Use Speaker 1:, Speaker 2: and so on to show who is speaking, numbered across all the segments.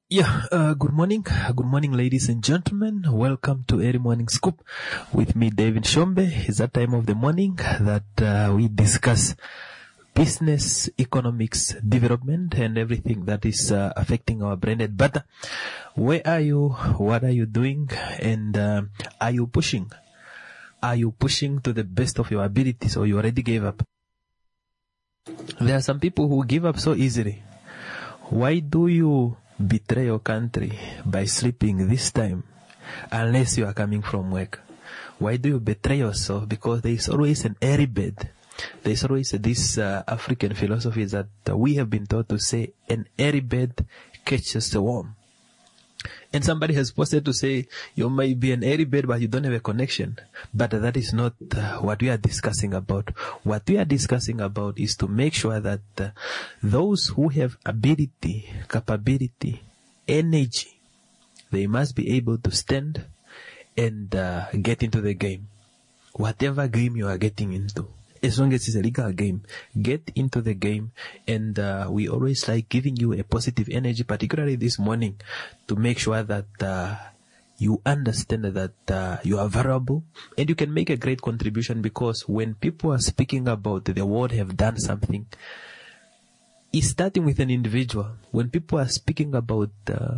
Speaker 1: Good morning. Good morning, ladies and gentlemen. Welcome to Early Morning Scoop with me, David Shombe. It's that time of the morning that we discuss business, economics, development, and everything that is affecting our bread and butter. Where are you? What are you doing? And are you pushing? Are you pushing to the best of your abilities, or you already gave up? There are some people who give up so easily. Why do you betray your country by sleeping this time unless you are coming from work? Why do you betray yourself? Because there is always an early bed. There is always this African philosophy that we have been taught to say, an early bed catches the worm. And somebody has posted to say, you might be an early bed, but you don't have a connection. But that is not what we are discussing about. What we are discussing about is to make sure that those who have ability, capability, energy, they must be able to stand and get into the game. Whatever game you are getting into, as long as it's a legal game, get into the game. And we always like giving you a positive energy, particularly this morning, to make sure that you understand that you are valuable and you can make a great contribution. Because when people are speaking about the world have done something, it's starting with an individual. When people are speaking about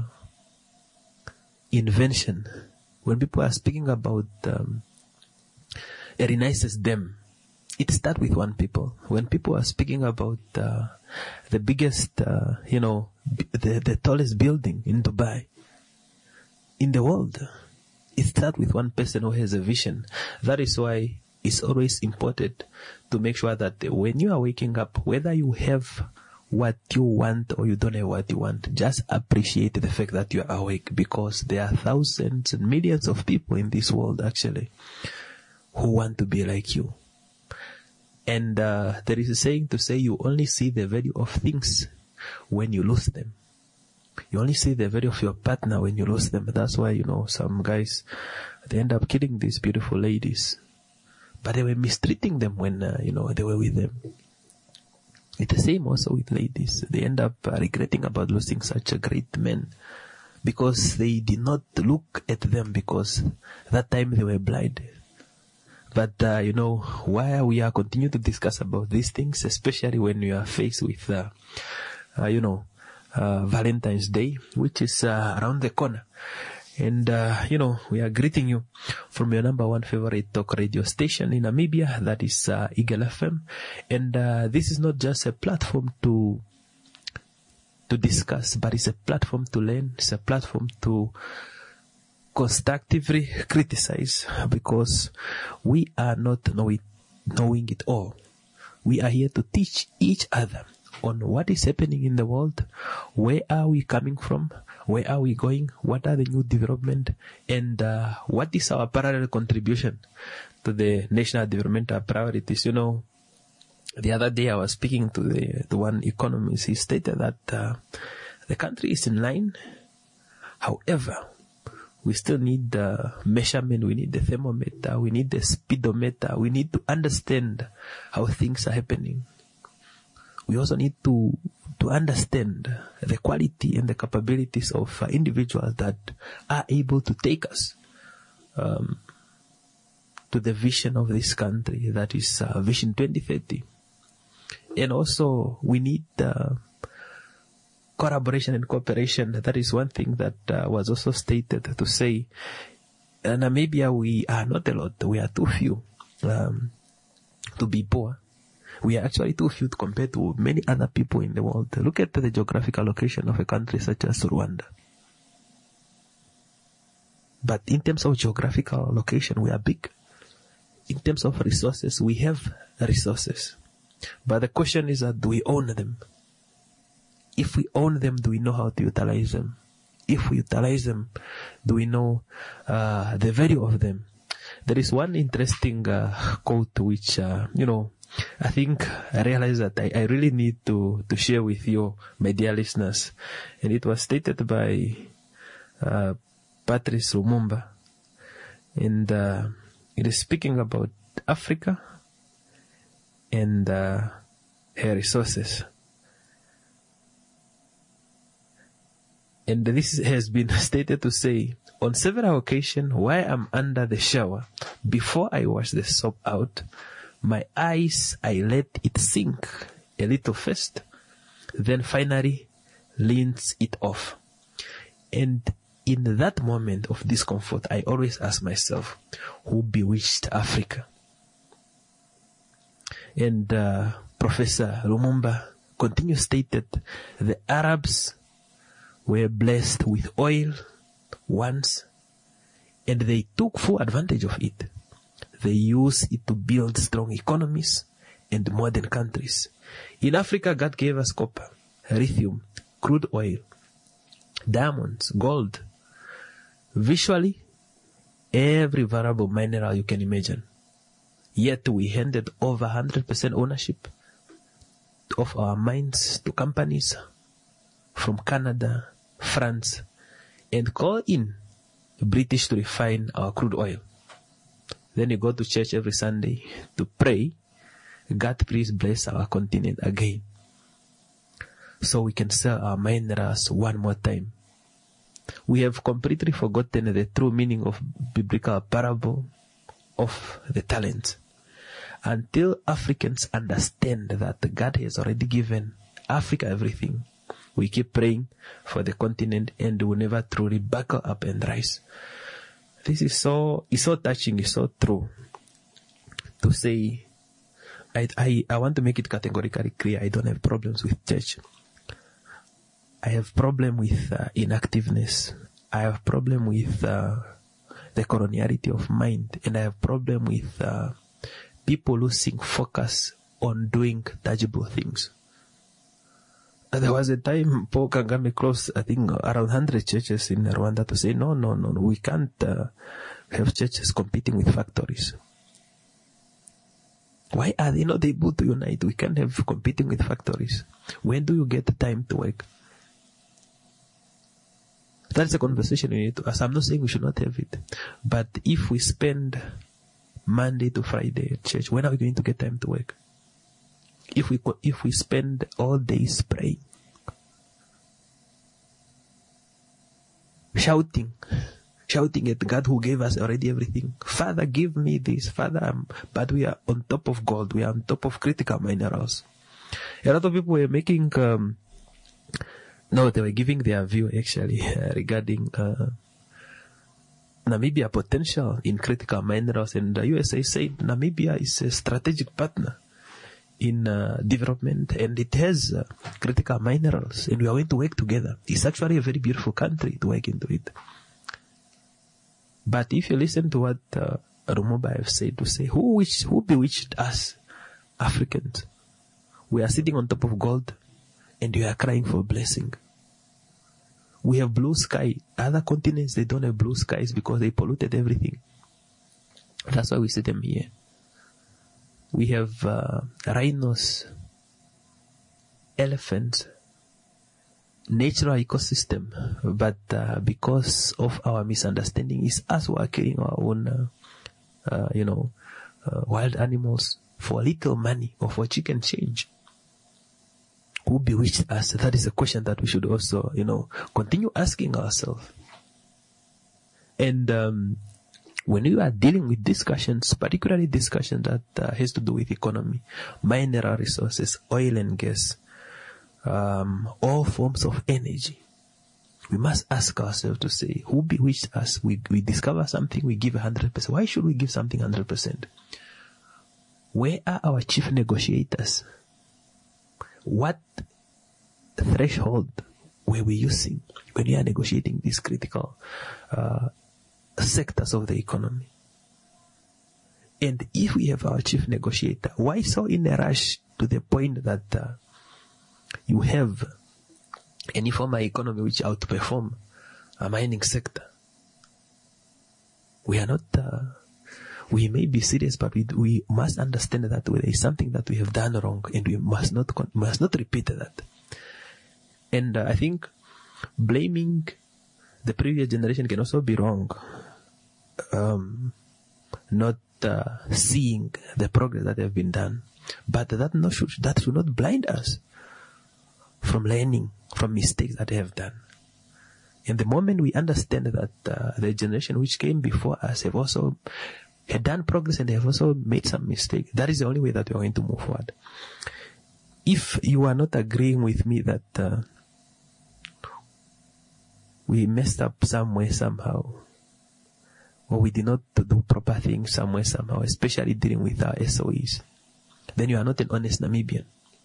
Speaker 1: invention, when people are speaking about a renaissance them, it starts with one people. When people are speaking about the biggest, the tallest building in Dubai, in the world, it starts with one person who has a vision. That is why it's always important to make sure that when you are waking up, whether you have what you want or you don't have what you want, just appreciate the fact that you are awake, because there are thousands and millions of people in this world actually who want to be like you. And there is a saying to say you only see the value of things when you lose them. You only see the value of your partner when you lose them. That's why, some guys, they end up killing these beautiful ladies. But they were mistreating them when, they were with them. It's the same also with ladies. They end up regretting about losing such a great man, because they did not look at them, because that time they were blind. But, why we are continuing to discuss about these things, especially when you are faced with, Valentine's Day, which is around the corner. And, we are greeting you from your number one favorite talk radio station in Namibia, that is Eagle FM. And this is not just a platform to discuss, but it's a platform to learn. It's a platform to constructively criticize, because we are not knowing it all. We are here to teach each other on what is happening in the world, where are we coming from, where are we going, what are the new development, and what is our parallel contribution to the national developmental priorities. The other day I was speaking to the one economist. He stated that the country is in line. However, we still need the measurement, we need the thermometer, we need the speedometer, we need to understand how things are happening. We also need to understand the quality and the capabilities of individuals that are able to take us to the vision of this country, that is Vision 2030. And also we need collaboration and cooperation. That is one thing that was also stated to say, Namibia, we are not a lot. We are too few to be poor. We are actually too few compared to many other people in the world. Look at the geographical location of a country such as Rwanda. But in terms of geographical location, we are big. In terms of resources, we have resources. But the question is that, do we own them? If we own them, do we know how to utilize them? If we utilize them, do we know the value of them? There is one interesting quote which, I think I realized that I really need to share with you, my dear listeners. And it was stated by Patrice Lumumba. And it is speaking about Africa and her resources. And this has been stated to say, on several occasions, while I'm under the shower, before I wash the soap out, my eyes, I let it sink a little first, then finally rinse it off. And in that moment of discomfort, I always ask myself, who bewitched Africa? And Professor Lumumba continues stated, the Arabs were blessed with oil once, and they took full advantage of it. They used it to build strong economies and modern countries. In Africa, God gave us copper, lithium, crude oil, diamonds, gold, visually every valuable mineral you can imagine. Yet we handed over 100% ownership of our mines to companies from Canada, France, and call in British to refine our crude oil. Then you go to church every Sunday to pray, God please bless our continent again, so we can sell our minerals one more time. We have completely forgotten the true meaning of biblical parable of the talents. Until Africans understand that God has already given Africa everything, we keep praying for the continent and will never truly buckle up and rise. This is so touching, it's so true to say. I want to make it categorically clear. I don't have problems with church. I have problem with inactiveness. I have problem with the coloniality of mind, and I have problem with people losing focus on doing tangible things. There was a time Paul Kagame closed, I think, around 100 churches in Rwanda to say, no, we can't have churches competing with factories. Why are they not able to unite? We can't have competing with factories. When do you get the time to work? That's a conversation we need to ask. I'm not saying we should not have it. But if we spend Monday to Friday at church, when are we going to get time to work? If we spend all days praying, shouting at God who gave us already everything. Father, give me this. Father, but we are on top of gold. We are on top of critical minerals. A lot of people were making, they were giving their view actually regarding Namibia potential in critical minerals, and the USA said Namibia is a strategic partner in development, and it has critical minerals, and we are going to work together. It's actually a very beautiful country to work into it. But if you listen to what Lumumba have said, to say, who bewitched us, Africans? We are sitting on top of gold, and we are crying for blessing. We have blue sky. Other continents, they don't have blue skies because they polluted everything. That's why we see them here. We have rhinos, elephants, natural ecosystem, but because of our misunderstanding, it's us who are killing our own, wild animals for little money or for chicken change. Who bewitched us? That is a question that we should also, continue asking ourselves. And when you are dealing with discussions, particularly discussions that has to do with economy, mineral resources, oil and gas, all forms of energy, we must ask ourselves to say, who bewitched us? We discover something, we give 100%. Why should we give something 100%? Where are our chief negotiators? What threshold were we using when we are negotiating these critical sectors of the economy? And if we have our chief negotiator, why so in a rush to the point that you have an informal economy which outperform a mining sector? We are not, we may be serious, but we must understand that there is something that we have done wrong, and we must not repeat that. And I think blaming the previous generation can also be wrong. Not seeing the progress that have been done, but that should not blind us from learning from mistakes that they have done. And the moment we understand that the generation which came before us have also had done progress and they have also made some mistakes, that is the only way that we are going to move forward. If you are not agreeing with me that we messed up somewhere somehow, or we did not do proper things somewhere somehow, especially dealing with our SOEs, then you are not an honest Namibian.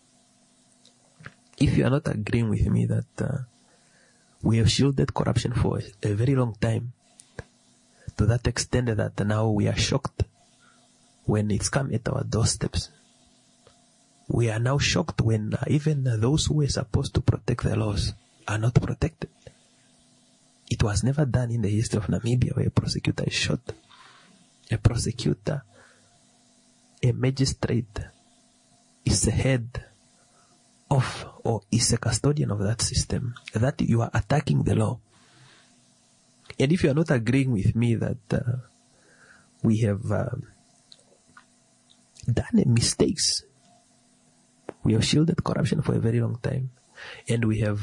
Speaker 1: If you are not agreeing with me that we have shielded corruption for a very long time, to that extent that now we are shocked when it's come at our doorsteps. We are now shocked when even those who were supposed to protect the laws are not protected. It was never done in the history of Namibia where a prosecutor is shot. A prosecutor, a magistrate, is the head of or is a custodian of that system. That you are attacking the law. And if you are not agreeing with me that we have done mistakes, we have shielded corruption for a very long time, and we have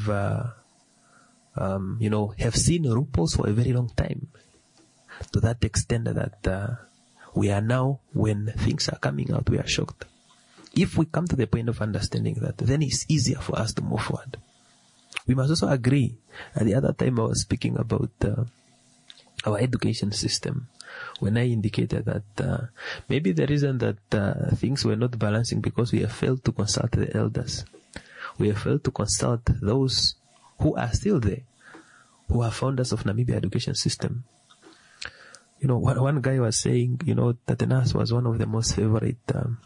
Speaker 1: have seen loopholes for a very long time, to that extent that we are now, when things are coming out, we are shocked. If we come to the point of understanding that, then it's easier for us to move forward. We must also agree. At the other time I was speaking about our education system, when I indicated that maybe the reason that things were not balancing because we have failed to consult the elders. We have failed to consult those who are still there, who are founders of Namibia education system. You know, one guy was saying, Tatenas was one of the most favorite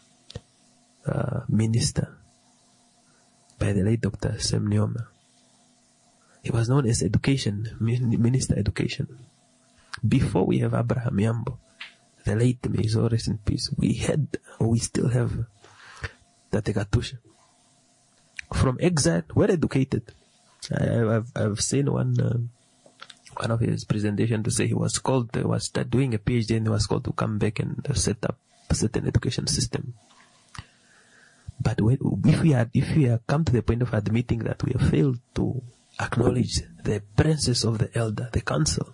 Speaker 1: minister by the late Dr. Sam Nyoma. He was known as Minister Education. Before we have Abraham Yambo, the late, may his soul rest in peace, we still have Tate Katusha. From exile, well educated. I've seen one of his presentation to say he was doing a PhD and he was called to come back and set up a certain education system. But if we are come to the point of admitting that we have failed to acknowledge the presence of the elder, the council,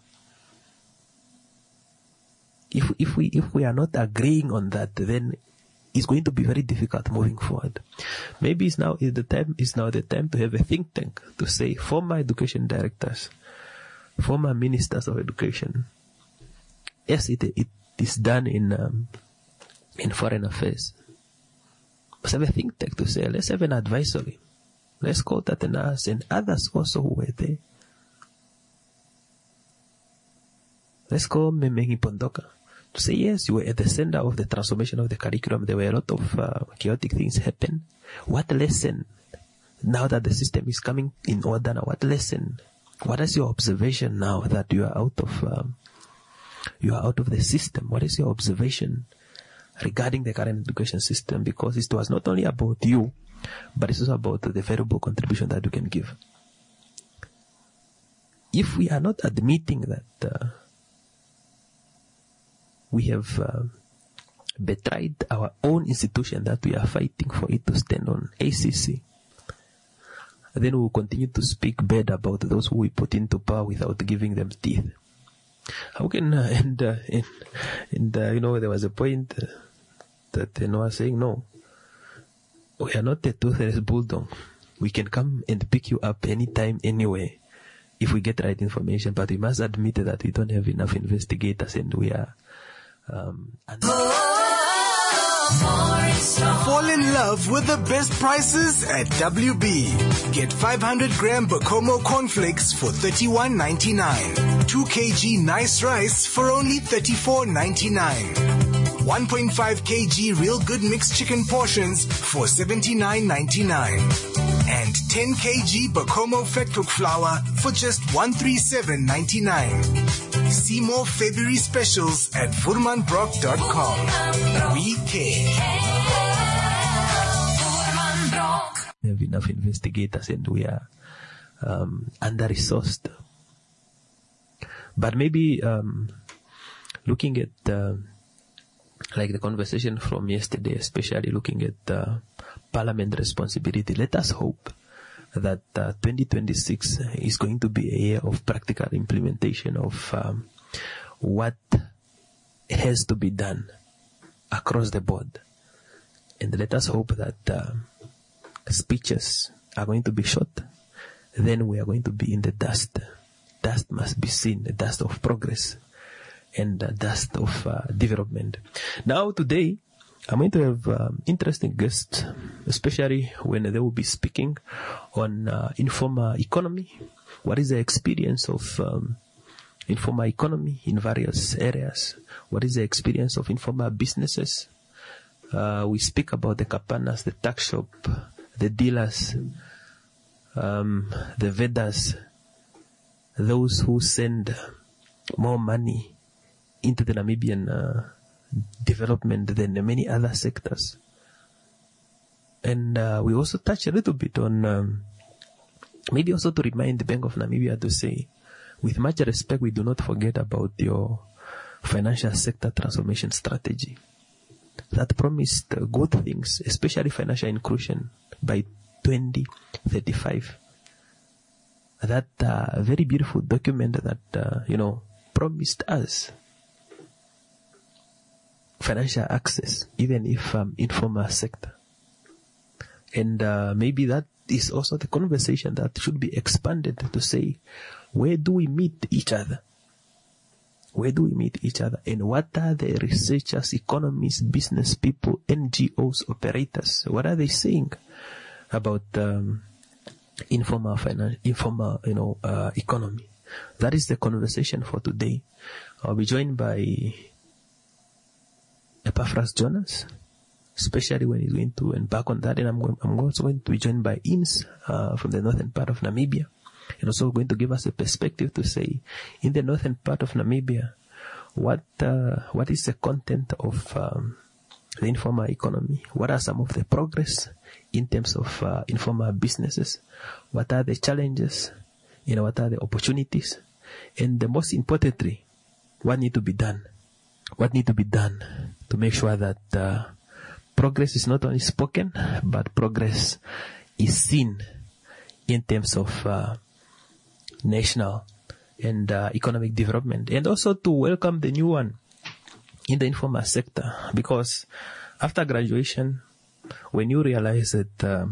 Speaker 1: if we are not agreeing on that, then it's going to be very difficult moving forward. Maybe now the time to have a think tank to say former education directors, former ministers of education. Yes, it is done in foreign affairs. Let's have a think tank to say, let's have an advisory. Let's call Tatenas and others also who were there. Let's call Memengi Pondoka to say, yes, you were at the center of the transformation of the curriculum. There were a lot of chaotic things happen. What lesson, now that the system is coming in order, now what lesson, what is your observation now that you are out of the system? What is your observation regarding the current education system? Because it was not only about you, but it's also about the valuable contribution that you can give. If we are not admitting that we have betrayed our own institution that we are fighting for it to stand on ACC, then we will continue to speak bad about those who we put into power without giving them teeth. How can there was a point that was saying, no, we are not a toothless bulldog. We can come and pick you up anytime, anywhere, if we get right information. But we must admit that we don't have enough investigators, and we are.
Speaker 2: Fall in love with the best prices at WB. Get 500-gram Bacomo cornflakes for $31.99. 2 kg nice rice for only $34.99. 1.5 kg Real Good mixed chicken portions for $79.99. And 10 kg Bacomo fat cook flour for just $137.99. See more February specials at VurmanBrock.com. We care.
Speaker 1: We have enough investigators and we are under-resourced. But maybe looking at like the conversation from yesterday, especially looking at Parliament responsibility, let us hope that 2026 is going to be a year of practical implementation of what has to be done across the board. And let us hope that speeches are going to be short. Then we are going to be in the dust. Dust must be seen, the dust of progress and the dust of development. Now today, I'm going to have interesting guests, especially when they will be speaking on informal economy. What is the experience of informal economy in various areas? What is the experience of informal businesses? We speak about the kapanas, the tuck shop, the dealers, the vendors, those who send more money into the Namibian development than many other sectors. And we also touch a little bit on maybe also to remind the Bank of Namibia to say, with much respect, we do not forget about your financial sector transformation strategy that promised good things, especially financial inclusion by 2035. That very beautiful document that, promised us financial access, even if informal sector. And maybe that is also the conversation that should be expanded to say, where do we meet each other? Where do we meet each other? And what are the researchers, economists, business people, NGOs, operators? What are they saying about informal economy? That is the conversation for today. I'll be joined by Epaphras Jonas, especially when he's going to embark on that. And I'm also going to be joined by IMS from the northern part of Namibia, and also going to give us a perspective to say, in the northern part of Namibia, what is the content of the informal economy? What are some of the progress in terms of informal businesses? What are the challenges? What are the opportunities? And the most importantly, what needs to be done? What needs to be done to make sure that progress is not only spoken, but progress is seen in terms of national and economic development, and also to welcome the new one in the informal sector. Because after graduation, when you realize that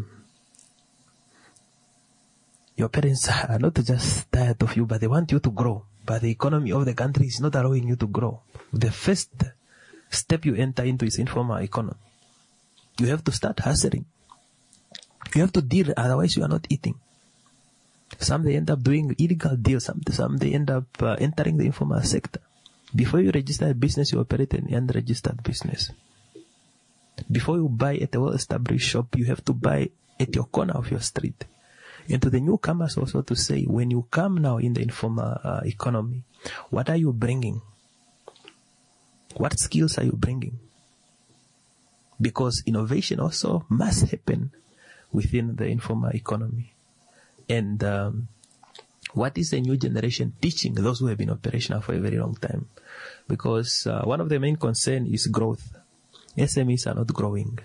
Speaker 1: your parents are not just tired of you, but they want you to grow, but the economy of the country is not allowing you to grow, the first step you enter into is informal economy. You have to start hustling. You have to deal, otherwise you are not eating. Some they end up doing illegal deals. Some they end up entering the informal sector. Before you register a business, you operate an unregistered business. Before you buy at a well-established shop, you have to buy at your corner of your street. And to the newcomers also to say, when you come now in the informal economy, what are you bringing? What skills are you bringing? Because innovation also must happen within the informal economy. And what is the new generation teaching those who have been operational for a very long time? Because one of the main concerns is growth. SMEs are not growing.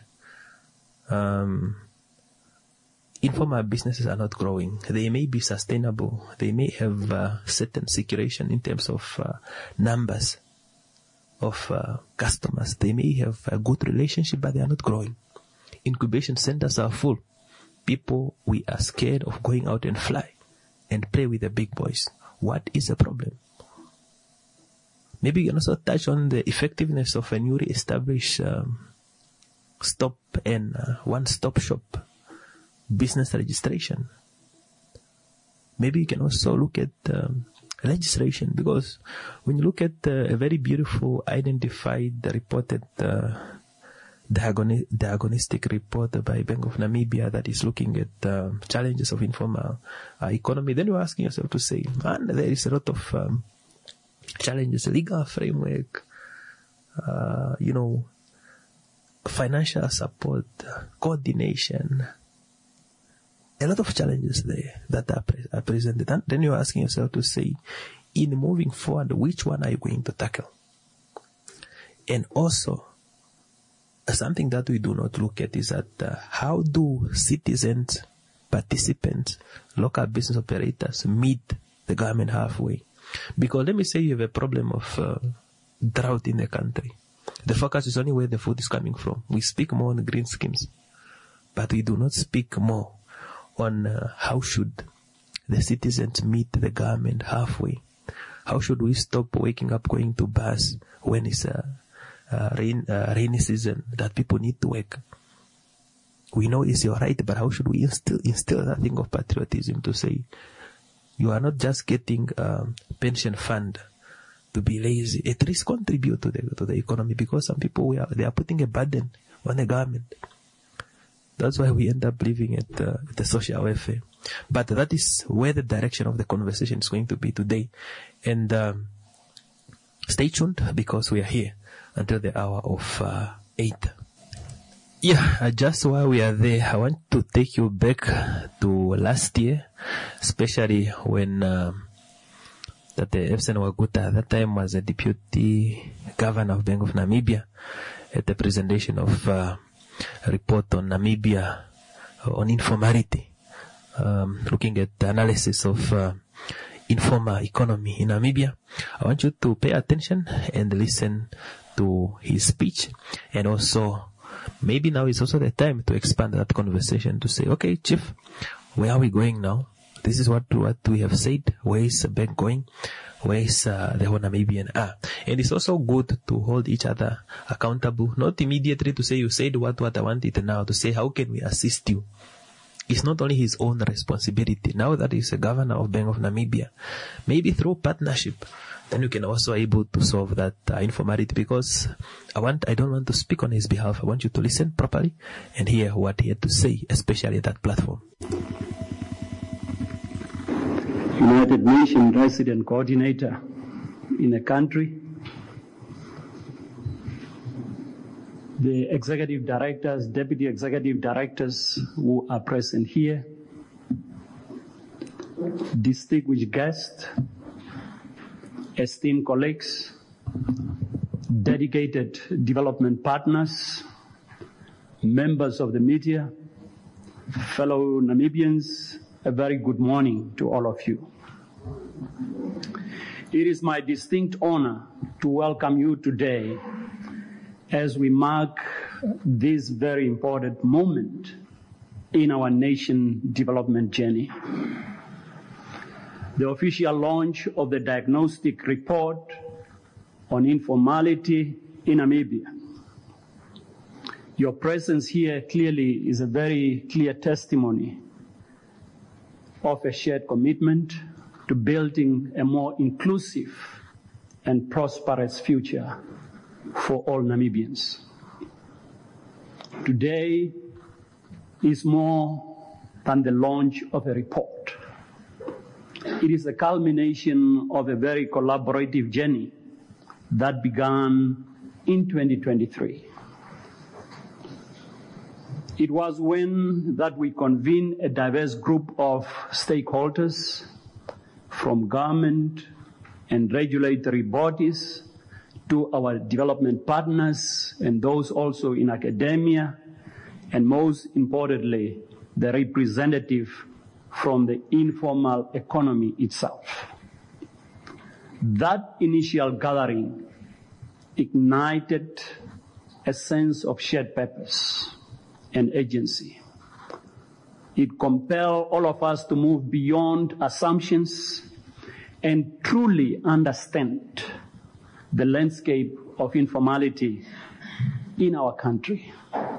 Speaker 1: Informal businesses are not growing. They may be sustainable. They may have certain situation in terms of numbers of customers. They may have a good relationship, but they are not growing. Incubation centers are full. People, we are scared of going out and fly and play with the big boys. What is the problem? Maybe you can also touch on the effectiveness of a newly established stop and one-stop shop business registration. Maybe you can also look at legislation, because when you look at a very beautiful, identified, reported diagnostic report by Bank of Namibia that is looking at challenges of informal economy, then you're asking yourself to say, man, there is a lot of challenges, legal framework, financial support, coordination, a lot of challenges there that are presented. And then you're asking yourself to say, in moving forward, which one are you going to tackle? And also, something that we do not look at is that how do citizens participants, local business operators meet the government halfway. Because let me say you have a problem of drought in the country. The focus is only where the food is coming from. We speak more on green schemes, but we do not speak more on how should the citizens meet the government halfway. How should we stop waking up going to bars when it's rainy season that people need to work? We know it's your right, but how should we instill that thing of patriotism to say you are not just getting pension fund to be lazy, at least contribute to the economy, because some people they are putting a burden on the government. That's why we end up living at the social welfare. But that is where the direction of the conversation is going to be today. And stay tuned, because we are here until the hour of 8. Yeah, just while we are there, I want to take you back to last year, especially when that the Efsen Waguta at that time was a deputy governor of Bank of Namibia at the presentation of a report on Namibia on informality, looking at the analysis of informal economy in Namibia. I want you to pay attention and listen to his speech, and also maybe now is also the time to expand that conversation to say, okay, Chief, where are we going now? This is what we have said. Where is the bank going? Where is the whole Namibian? And it's also good to hold each other accountable, not immediately to say you said what I want it now, to say how can we assist you. It's not only his own responsibility. Now that he's a governor of Bank of Namibia, maybe through partnership, then you can also able to solve that informality, because I don't want to speak on his behalf. I want you to listen properly and hear what he had to say, especially at that platform.
Speaker 3: United Nations resident coordinator in a country, the executive directors, deputy executive directors who are present here, distinguished guests, esteemed colleagues, dedicated development partners, members of the media, fellow Namibians, a very good morning to all of you. It is my distinct honor to welcome you today as we mark this very important moment in our nation development journey. The official launch of the diagnostic report on informality in Namibia. Your presence here clearly is a very clear testimony of a shared commitment to building a more inclusive and prosperous future for all Namibians. Today is more than the launch of a report. It is a culmination of a very collaborative journey that began in 2023. It was when that we convened a diverse group of stakeholders from government and regulatory bodies to our development partners and those also in academia, and most importantly, the representative from the informal economy itself. That initial gathering ignited a sense of shared purpose and agency. It compelled all of us to move beyond assumptions and truly understand the landscape of informality in our country.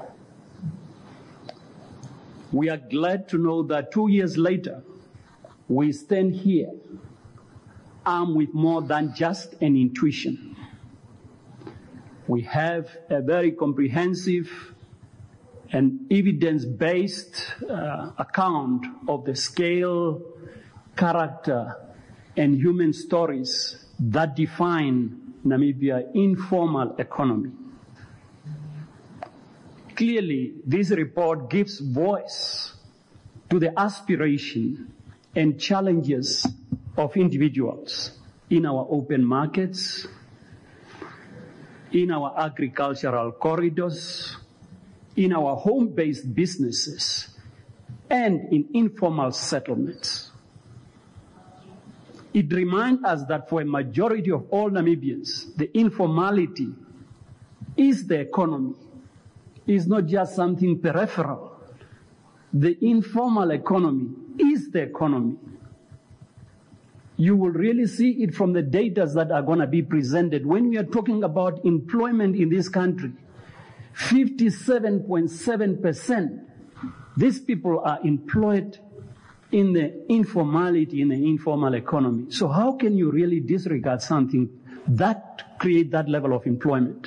Speaker 3: We are glad to know that 2 years later, we stand here armed with more than just an intuition. We have a very comprehensive and evidence-based account of the scale, character, and human stories that define Namibia's informal economy. Clearly, this report gives voice to the aspiration and challenges of individuals in our open markets, in our agricultural corridors, in our home-based businesses, and in informal settlements. It reminds us that for a majority of all Namibians, the informality is the economy. It's not just something peripheral. The informal economy is the economy. You will really see it from the data that are going to be presented. When we are talking about employment in this country, 57.7%, these people are employed in the informality, in the informal economy. So how can you really disregard something that creates that level of employment?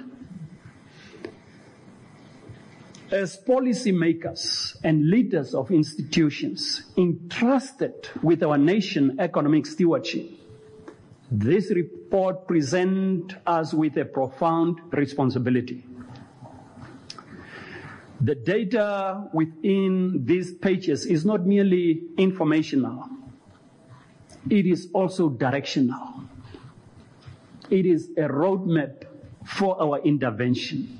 Speaker 3: As policymakers and leaders of institutions entrusted with our nation's economic stewardship, this report presents us with a profound responsibility. The data within these pages is not merely informational. It is also directional. It is a roadmap for our intervention.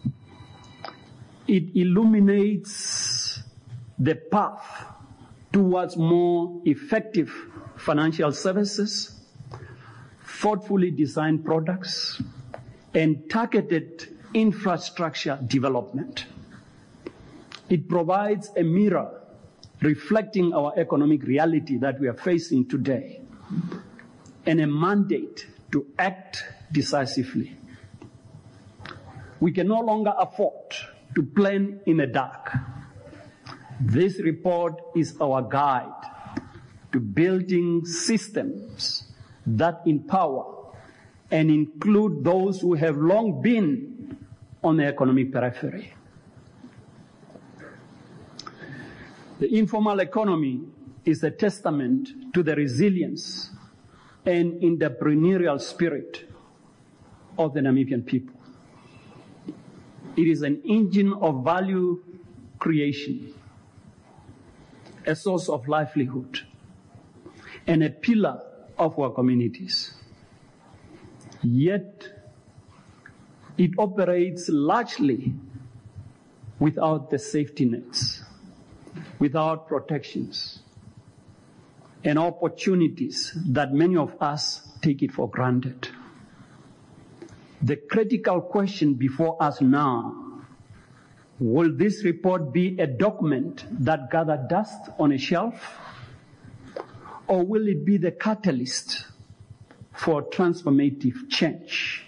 Speaker 3: It illuminates the path towards more effective financial services, thoughtfully designed products, and targeted infrastructure development. It provides a mirror reflecting our economic reality that we are facing today, and a mandate to act decisively. We can no longer afford to plan in the dark. This report is our guide to building systems that empower and include those who have long been on the economic periphery. The informal economy is a testament to the resilience and entrepreneurial spirit of the Namibian people. It is an engine of value creation, a source of livelihood, and a pillar of our communities. Yet, it operates largely without the safety nets, without protections, and opportunities that many of us take it for granted. The critical question before us now, will this report be a document that gathers dust on a shelf, or will it be the catalyst for transformative change?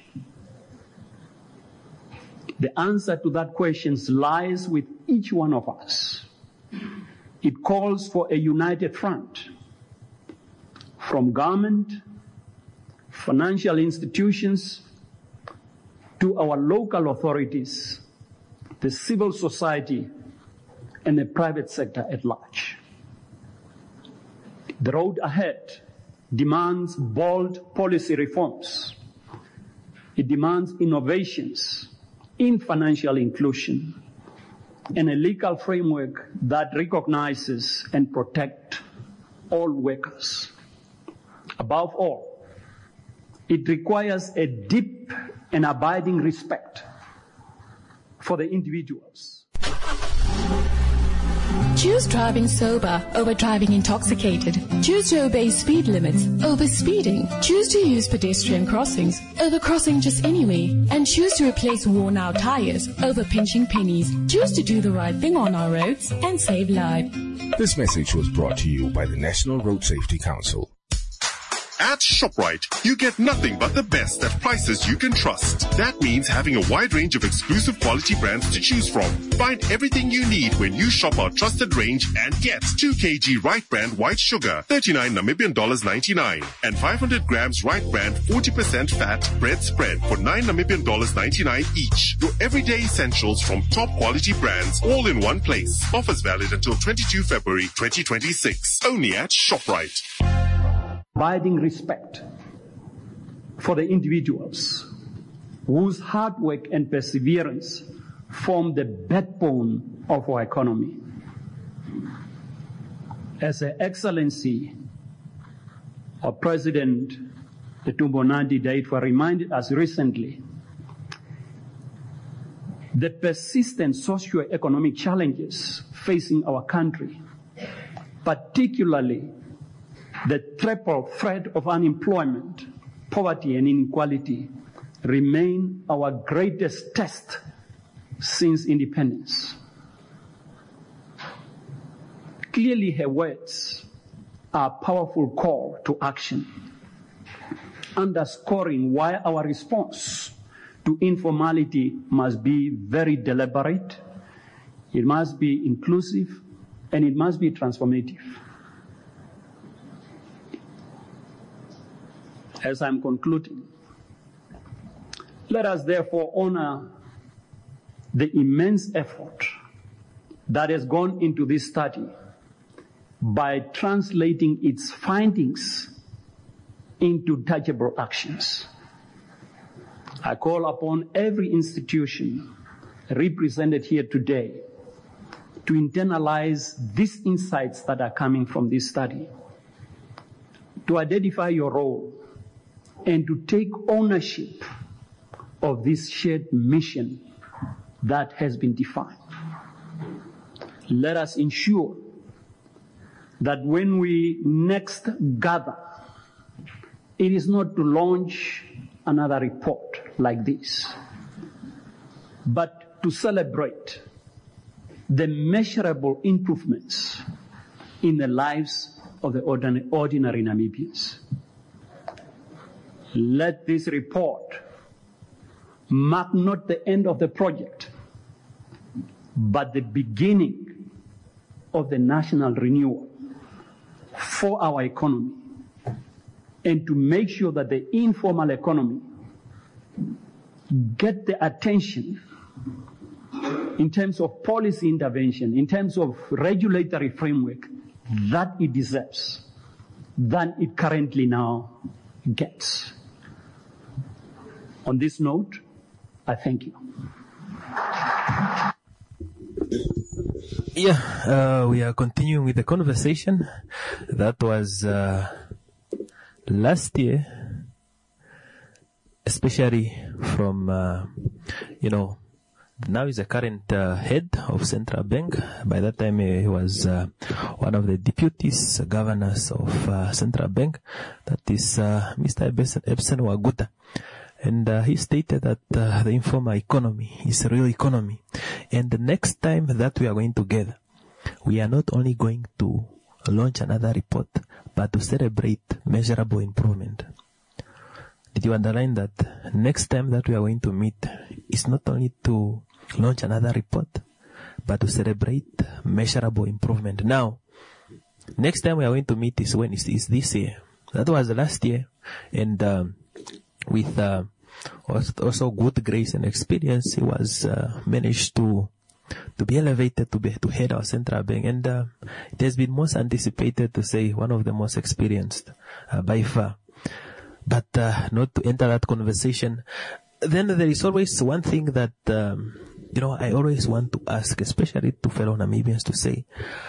Speaker 3: The answer to that question lies with each one of us. It calls for a united front from government, financial institutions, to our local authorities, the civil society, and the private sector at large. The road ahead demands bold policy reforms. It demands innovations in financial inclusion and a legal framework that recognizes and protects all workers. Above all, it requires a deep and abiding respect for the individuals.
Speaker 4: Choose driving sober over driving intoxicated. Choose to obey speed limits over speeding. Choose to use pedestrian crossings over crossing just anyway. And choose to replace worn-out tires over pinching pennies. Choose to do the right thing on our roads and save lives.
Speaker 5: This message was brought to you by the National Road Safety Council.
Speaker 6: At ShopRite, you get nothing but the best at prices you can trust. That means having a wide range of exclusive quality brands to choose from. Find everything you need when you shop our trusted range and get 2 kg Right Brand White Sugar, 39 Namibian dollars 99, and 500 grams Right Brand 40% fat bread spread for 9 Namibian dollars 99 each. Your everyday essentials from top quality brands, all in one place. Offers valid until 22 February 2026. Only at ShopRite.
Speaker 3: Abiding respect for the individuals whose hard work and perseverance form the backbone of our economy. As Her Excellency, our President, Netumbo Nandi-Ndaitwah, reminded us recently, the persistent socio-economic challenges facing our country particularly the triple threat of unemployment, poverty, and inequality, remain our greatest test since independence. Clearly, her words are a powerful call to action, underscoring why our response to informality must be very deliberate, it must be inclusive, and it must be transformative. As I'm concluding, let us therefore honor the immense effort that has gone into this study by translating its findings into tangible actions. I call upon every institution represented here today to internalize these insights that are coming from this study, to identify your role, and to take ownership of this shared mission that has been defined. Let us ensure that when we next gather, it is not to launch another report like this, but to celebrate the measurable improvements in the lives of the ordinary Namibians. Let this report mark not the end of the project, but the beginning of the national renewal for our economy, and to make sure that the informal economy get the attention in terms of policy intervention, in terms of regulatory framework that it deserves, than it currently now gets. On this note, I thank you.
Speaker 1: Yeah, we are continuing with the conversation. That was last year, especially from, now he's the current head of Central Bank. By that time, he was one of the deputies governors of Central Bank. That is Mr. Ebsen Waguta. And he stated that the informal economy is a real economy. And the next time that we are going together, we are not only going to launch another report, but to celebrate measurable improvement. Did you underline that? Next time that we are going to meet is not only to launch another report, but to celebrate measurable improvement. Now, next time we are going to meet is when? Is this year. That was last year. And with also good grace and experience, he was managed to be elevated to head our Central Bank. And it has been most anticipated to say one of the most experienced by far. But not to enter that conversation. Then there is always one thing that, I always want to ask, especially to fellow Namibians, to say,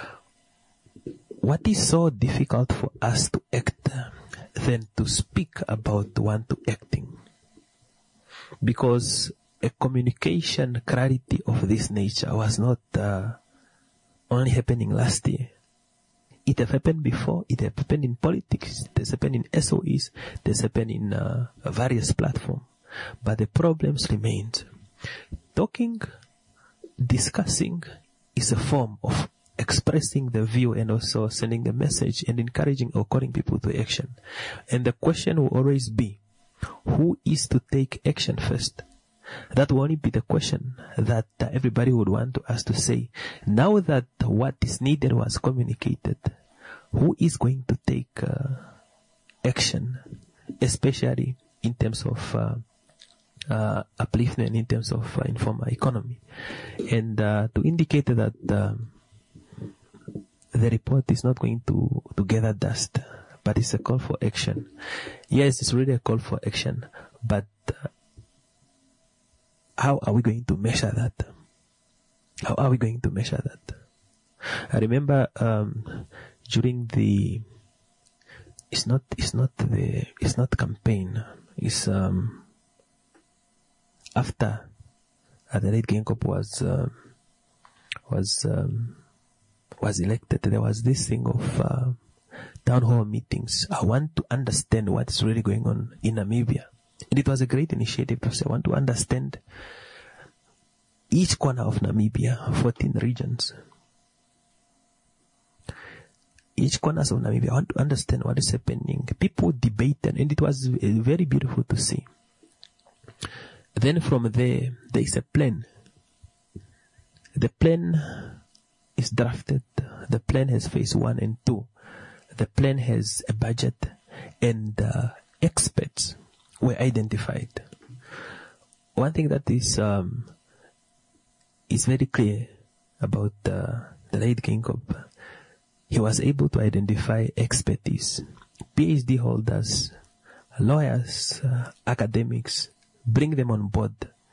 Speaker 1: what is so difficult for us to act than to speak about one to acting? Because a communication clarity of this nature was not only happening last year. It has happened before. It has happened in politics. It has happened in SOEs. It has happened in various platforms. But the problems remain. Talking, discussing is a form of expressing the view and also sending a message and encouraging or calling people to action. And the question will always be, who is to take action first? That will only be the question that everybody would want to ask, to say, now that what is needed was communicated, who is going to take action, especially in terms of upliftment, in terms of informal economy? And to indicate that the report is not going to gather dust, but it's a call for action. Yes, it's really a call for action, but how are we going to measure that? How are we going to measure that? I remember during the it's not campaign. It's after the late Gienkop was was elected, there was this thing of town hall meetings. I want to understand what's really going on in Namibia. And it was a great initiative to say, I want to understand each corner of Namibia, 14 regions. Each corner of Namibia, I want to understand what is happening. People debated, and it was very beautiful to see. Then from there is a plan. The plan is drafted. The plan has phase 1 and 2. The plan has a budget, and experts were identified. One thing that is very clear about the late Geingob, he was able to identify expertise, PhD holders, lawyers, academics, bring them on board.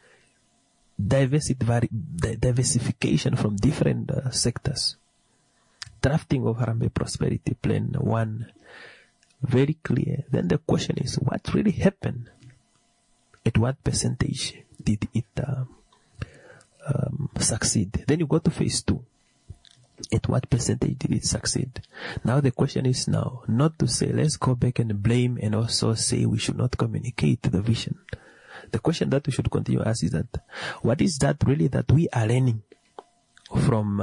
Speaker 1: Diversification from different sectors. Drafting of Harambee Prosperity Plan 1, very clear. Then the question is, what really happened? At what percentage did it succeed? Then you go to phase 2. At what percentage did it succeed? Now the question is now not to say let's go back and blame and also say we should not communicate the vision. The question that we should continue to ask is that what is that really that we are learning from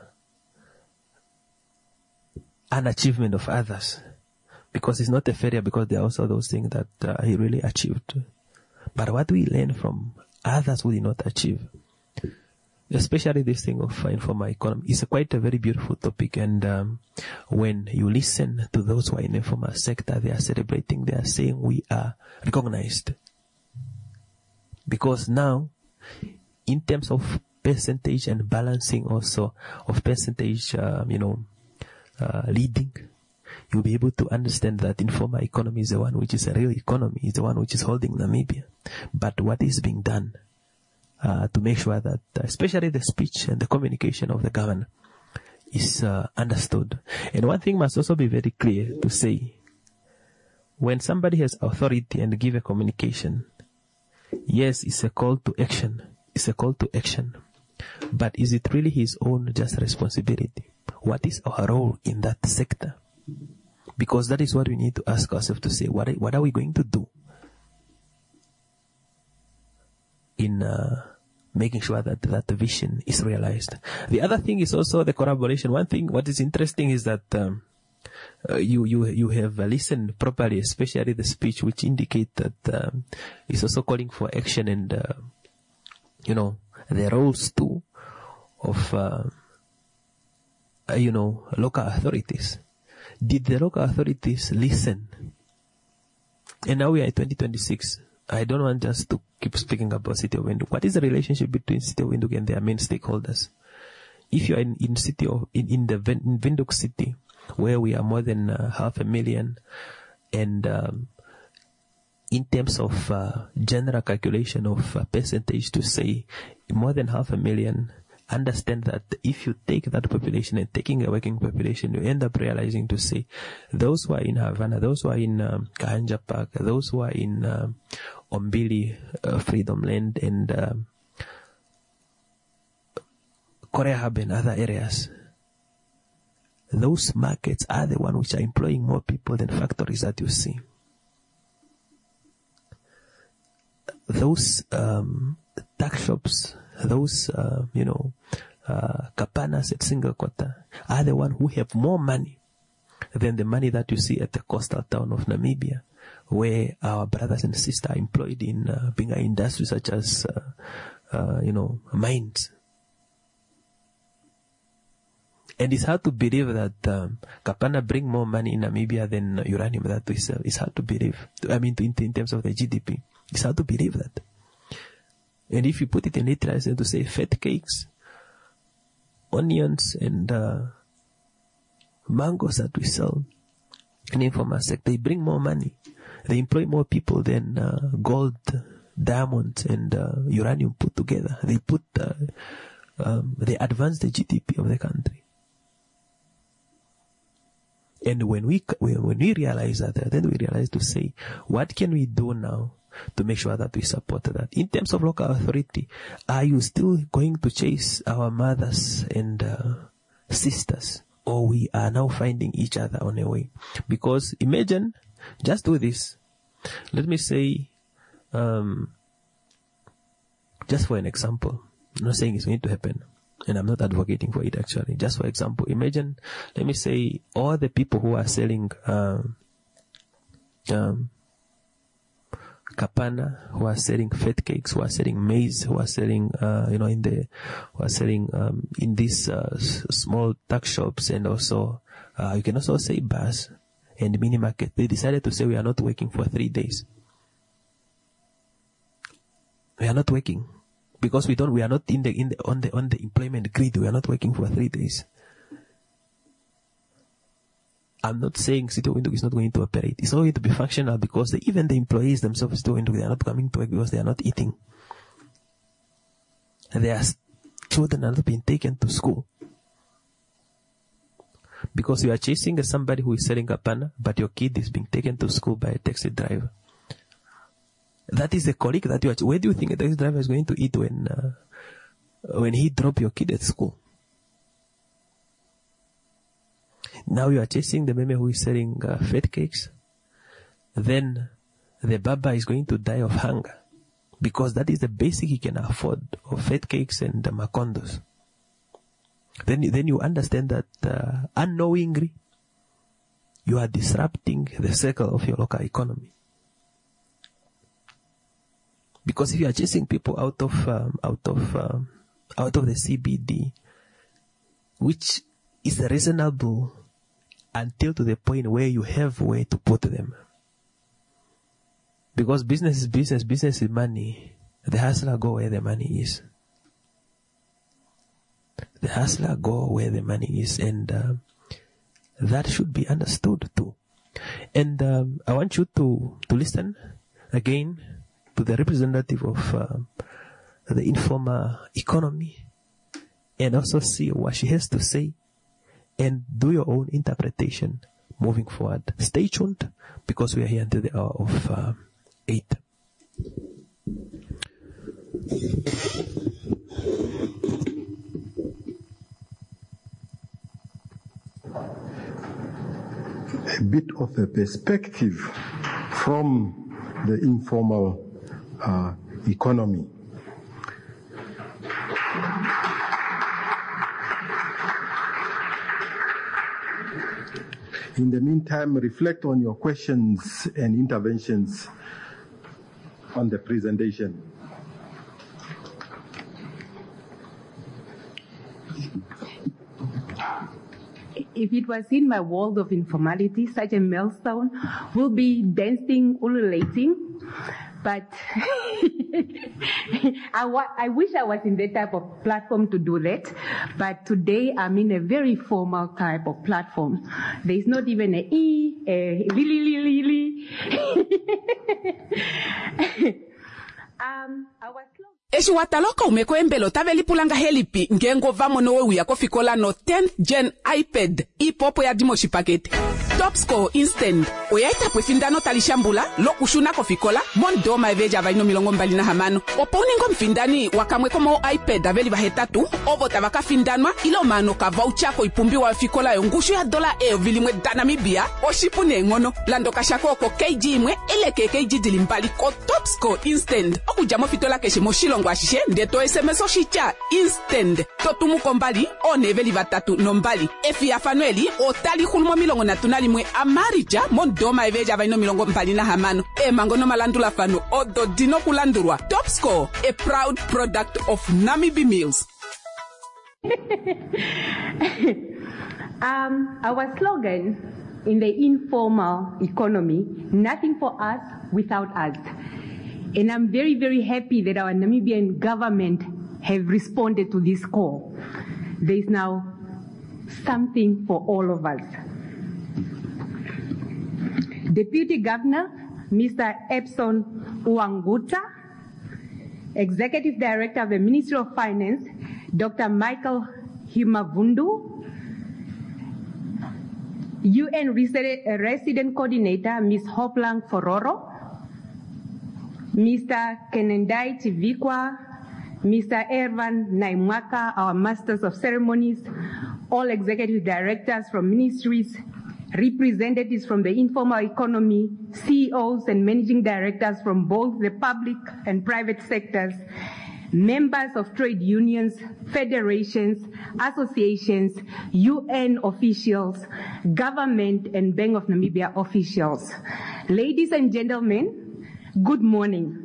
Speaker 1: an achievement of others? Because it's not a failure, because there are also those things that he really achieved. But what we learn from others who did not achieve, especially this thing of informal economy, is quite a very beautiful topic. And when you listen to those who are in the informal sector, they are celebrating, they are saying we are recognized. Because now, in terms of percentage and balancing also of percentage, leading, you'll be able to understand that informal economy is the one which is a real economy, is the one which is holding Namibia. But what is being done to make sure that, especially the speech and the communication of the governor, is understood. And one thing must also be very clear to say, when somebody has authority and give a communication, yes, it's a call to action. It's a call to action. But is it really his own just responsibility? What is our role in that sector? Because that is what we need to ask ourselves to say, what are we going to do in making sure that that vision is realized? The other thing is also the collaboration. One thing, what is interesting is that you have listened properly, especially the speech, which indicate that it's also calling for action and the roles too of local authorities. Did the local authorities listen? And now we are in 2026. I don't want just to keep speaking about City of Windhoek. What is the relationship between City of Windhoek and their main stakeholders? If you are in Windhoek City, where we are more than 500,000, and in terms of general calculation of percentage, to say more than 500,000, understand that if you take that population and taking a working population, you end up realizing to say those who are in Havana, those who are in Kahanja Park, those who are in Ombili, Freedom Land, and Korea Hub and other areas, those markets are the ones which are employing more people than factories that you see. Those tuck shops, those kapanas at single quota are the ones who have more money than the money that you see at the coastal town of Namibia, where our brothers and sisters are employed in bigger industries such as mines. And it's hard to believe that Kapana bring more money in Namibia than uranium that we sell. It's hard to believe. I mean, in terms of the GDP, it's hard to believe that. And if you put it in literal sense to say fat cakes, onions, and mangoes that we sell in the informal sector, they bring more money. They employ more people than gold, diamonds, and uranium put together. They advance the GDP of the country. And when we realize that, then we realize to say, what can we do now to make sure that we support that? In terms of local authority, are you still going to chase our mothers and sisters, or we are now finding each other on a way. Because imagine, just do this. Let me say, just for an example, I'm not saying it's going to happen, and I'm not advocating for it actually. Just for example, imagine, let me say, all the people who are selling kapana, who are selling fat cakes, who are selling maize, who are selling, in these small tuck shops, and also you can also say bars and mini market. They decided to say we are not working for 3 days. We are not working because we are not on the employment grid. We are not working for 3 days. I'm not saying City of Windhoek is not going to operate. It's not going to be functional because even the employees themselves they are not coming to work because they are not eating. Their children are not being taken to school. Because you are chasing somebody who is selling a panna, but your kid is being taken to school by a taxi driver. That is the colleague that you are. Where do you think a taxi driver is going to eat when he drop your kid at school? Now you are chasing the meme who is selling fat cakes. Then the baba is going to die of hunger because that is the basic he can afford of fat cakes and makondos. Then you understand that unknowingly you are disrupting the circle of your local economy. Because if you are chasing people out of the CBD, which is reasonable until to the point where you have where to put them. Because business is business, business is money. The hustler go where the money is. The hustler go where the money is, and that should be understood too. And I want you to listen again to the representative of the informal economy, and also see what she has to say, and do your own interpretation moving forward. Stay tuned because we are here until the hour of 8.
Speaker 7: A bit of a perspective from the informal economy. In the meantime, reflect on your questions and interventions on the presentation.
Speaker 8: If it was in my world of informality, such a milestone will be dancing, ululating. But I wish I was in that type of platform to do that. But today I'm in a very formal type of platform. There's not even a li.
Speaker 9: Eshiwataloka umekwembelo tavelipulanga helipi ngengo vamo nowe uya kofikola no 10th gen iPad ipopo ya dimoshi pakete. Topscore instant oyaita pwefindano talishambula lo kushuna kofikola mondo maeveja vaino milongo mbali na hamano oponingo mfindani wakamwe komo iPad aveli vahetatu ovo tavaka findanwa ilo mano ka voucher ko ipumbi wa fikola yongushu ya $1 vilimwe danamibia oshipune ngono lando kashako ko kg imwe eleke kg dilimbali ko Topscore instant okujamo fitola keshe moshilongo ashishe ndeto SMS oshicha instant totumu kombali oneveli vatatu nombali efi afanueli otali hulmo milongo natunali mwe amarija mondoma eveja vaino milongo mbali na hamano mangono malandula fano odo dino kulandurwa. Topscore, a proud product of Namibi Mills.
Speaker 8: Our slogan in the informal economy, nothing for us without us. And I'm very, very happy that our Namibian government have responded to this call. There is now something for all of us. Deputy Governor, Mr. Epson Uanguta, Executive Director of the Ministry of Finance, Dr. Michael Himavundu, UN Resident Coordinator, Ms. Hoplang Fororo, Mr. Kenendai Tivikwa, Mr. Ervan Naimwaka, our Masters of Ceremonies, all executive directors from ministries, representatives from the informal economy, CEOs and managing directors from both the public and private sectors, members of trade unions, federations, associations, UN officials, government and Bank of Namibia officials. Ladies and gentlemen, good morning.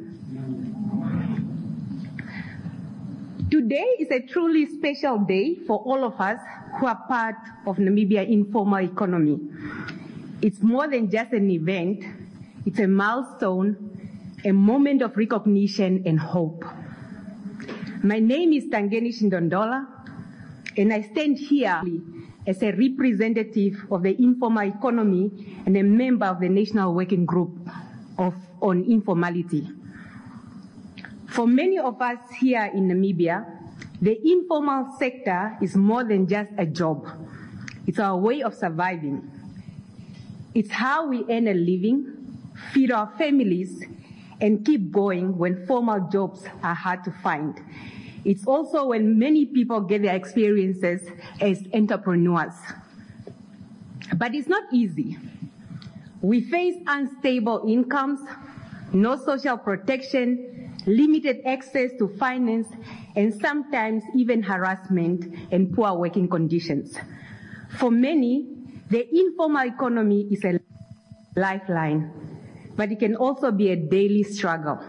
Speaker 8: Today is a truly special day for all of us who are part of Namibia informal economy. It's more than just an event. It's a milestone, a moment of recognition and hope. My name is Tangeni Shindondola, and I stand here as a representative of the informal economy and a member of the National Working Group on Informality. For many of us here in Namibia, the informal sector is more than just a job. It's our way of surviving. It's how we earn a living, feed our families, and keep going when formal jobs are hard to find. It's also when many people get their experiences as entrepreneurs. But it's not easy. We face unstable incomes, no social protection, limited access to finance, and sometimes even harassment and poor working conditions. For many, the informal economy is a lifeline, but it can also be a daily struggle.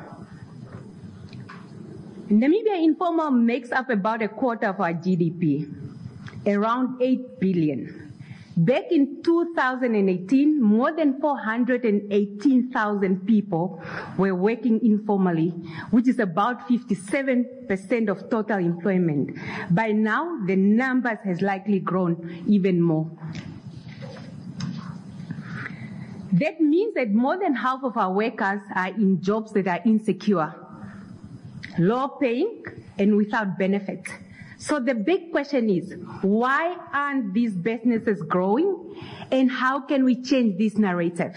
Speaker 8: Namibia informal makes up about a quarter of our GDP, around 8 billion. Back in 2018, more than 418,000 people were working informally, which is about 57% of total employment. By now, the numbers has likely grown even more. That means that more than half of our workers are in jobs that are insecure, low paying, and without benefits. So the big question is, why aren't these businesses growing, and how can we change this narrative?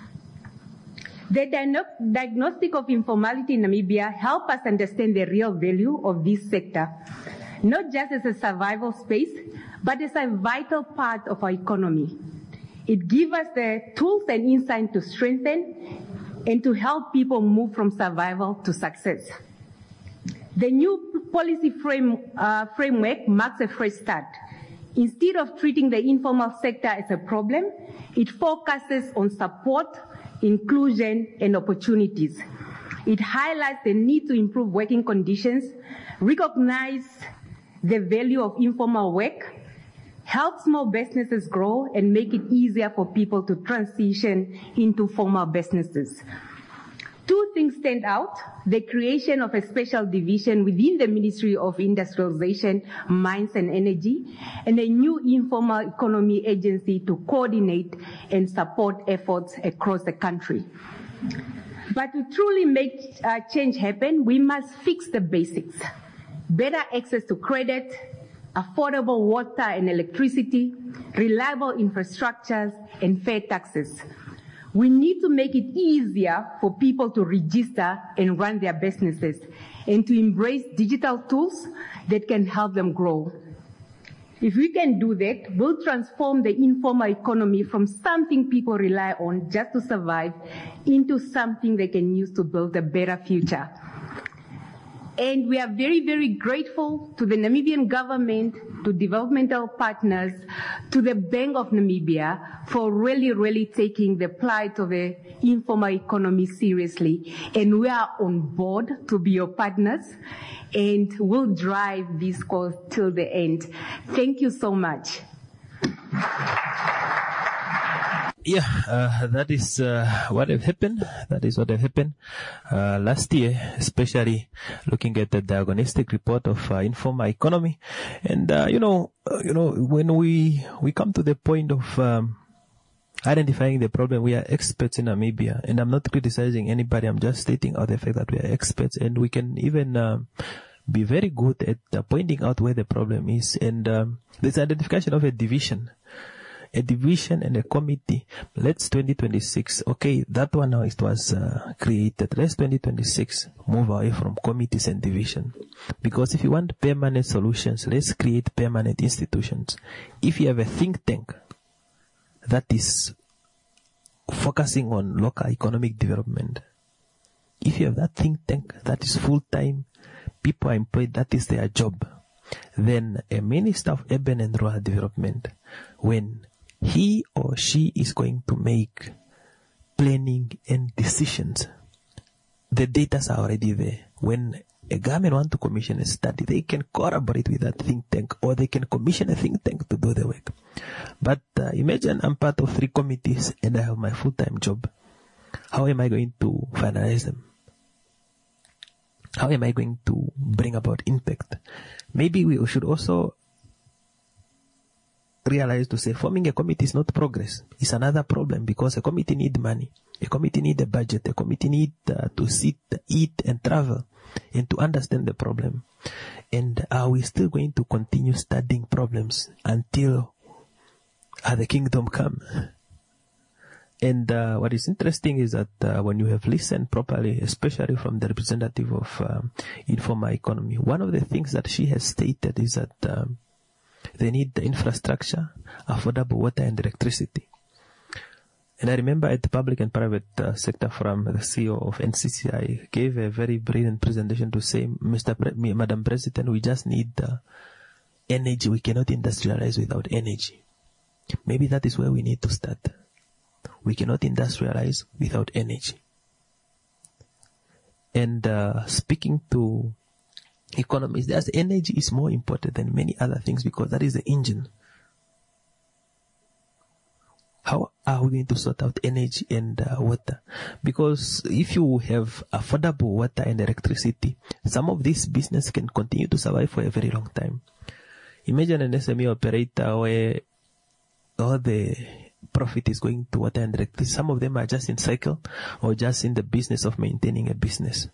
Speaker 8: The diagnostic of informality in Namibia help us understand the real value of this sector, not just as a survival space, but as a vital part of our economy. It gives us the tools and insight to strengthen and to help people move from survival to success. The new policy framework marks a fresh start. Instead of treating the informal sector as a problem, it focuses on support, inclusion, and opportunities. It highlights the need to improve working conditions, recognize the value of informal work, help small businesses grow, and make it easier for people to transition into formal businesses. Two things stand out: the creation of a special division within the Ministry of Industrialization, Mines and Energy, and a new informal economy agency to coordinate and support efforts across the country. But to truly make change happen, we must fix the basics: better access to credit, affordable water and electricity, reliable infrastructures, and fair taxes. We need to make it easier for people to register and run their businesses, and to embrace digital tools that can help them grow. If we can do that, we'll transform the informal economy from something people rely on just to survive into something they can use to build a better future. And we are very, very grateful to the Namibian government, to developmental partners, to the Bank of Namibia for really taking the plight of the informal economy seriously. And we are on board to be your partners, and we'll drive this cause till the end. Thank you so much.
Speaker 1: That is what have happened. That is what have happened last year, especially looking at the diagnostic report of informal economy. And when we come to the point of identifying the problem, we are experts in Namibia, and I'm not criticizing anybody. I'm just stating out the fact that we are experts, and we can even be very good at pointing out where the problem is. And there's identification of a division. a division and a committee. Let's 2026. Okay, that one now it was created. Let's 2026 move away from committees and division. Because if you want permanent solutions, let's create permanent institutions. If you have a think tank that is focusing on local economic development, if you have that think tank that is full-time, people are employed, that is their job, then a Minister of Urban and Rural Development, when he or she is going to make planning and decisions, the data are already there. When a government wants to commission a study, they can collaborate with that think tank, or they can commission a think tank to do the work. But imagine I'm part of 3 committees and I have my full-time job. How am I going to finalize them? How am I going to bring about impact? Maybe we should also realize to say forming a committee is not progress. It's another problem, because a committee needs money. A committee needs a budget. A committee needs to sit, eat, and travel, and to understand the problem. And are we still going to continue studying problems until the kingdom come? And what is interesting is that when you have listened properly, especially from the representative of informal economy, one of the things that she has stated is that they need the infrastructure, affordable water and electricity. And I remember at the public and private sector forum, the CEO of NCCI gave a very brilliant presentation to say, Madam President, we just need energy. We cannot industrialize without energy. Maybe that is where we need to start. We cannot industrialize without energy. And speaking to economists, there's energy is more important than many other things, because that is the engine. How are we going to sort out energy and water? Because if you have affordable water and electricity, some of this business can continue to survive for a very long time. Imagine an SME operator where all the profit is going to water and electricity. Some of them are just in cycle or just in the business of maintaining a business.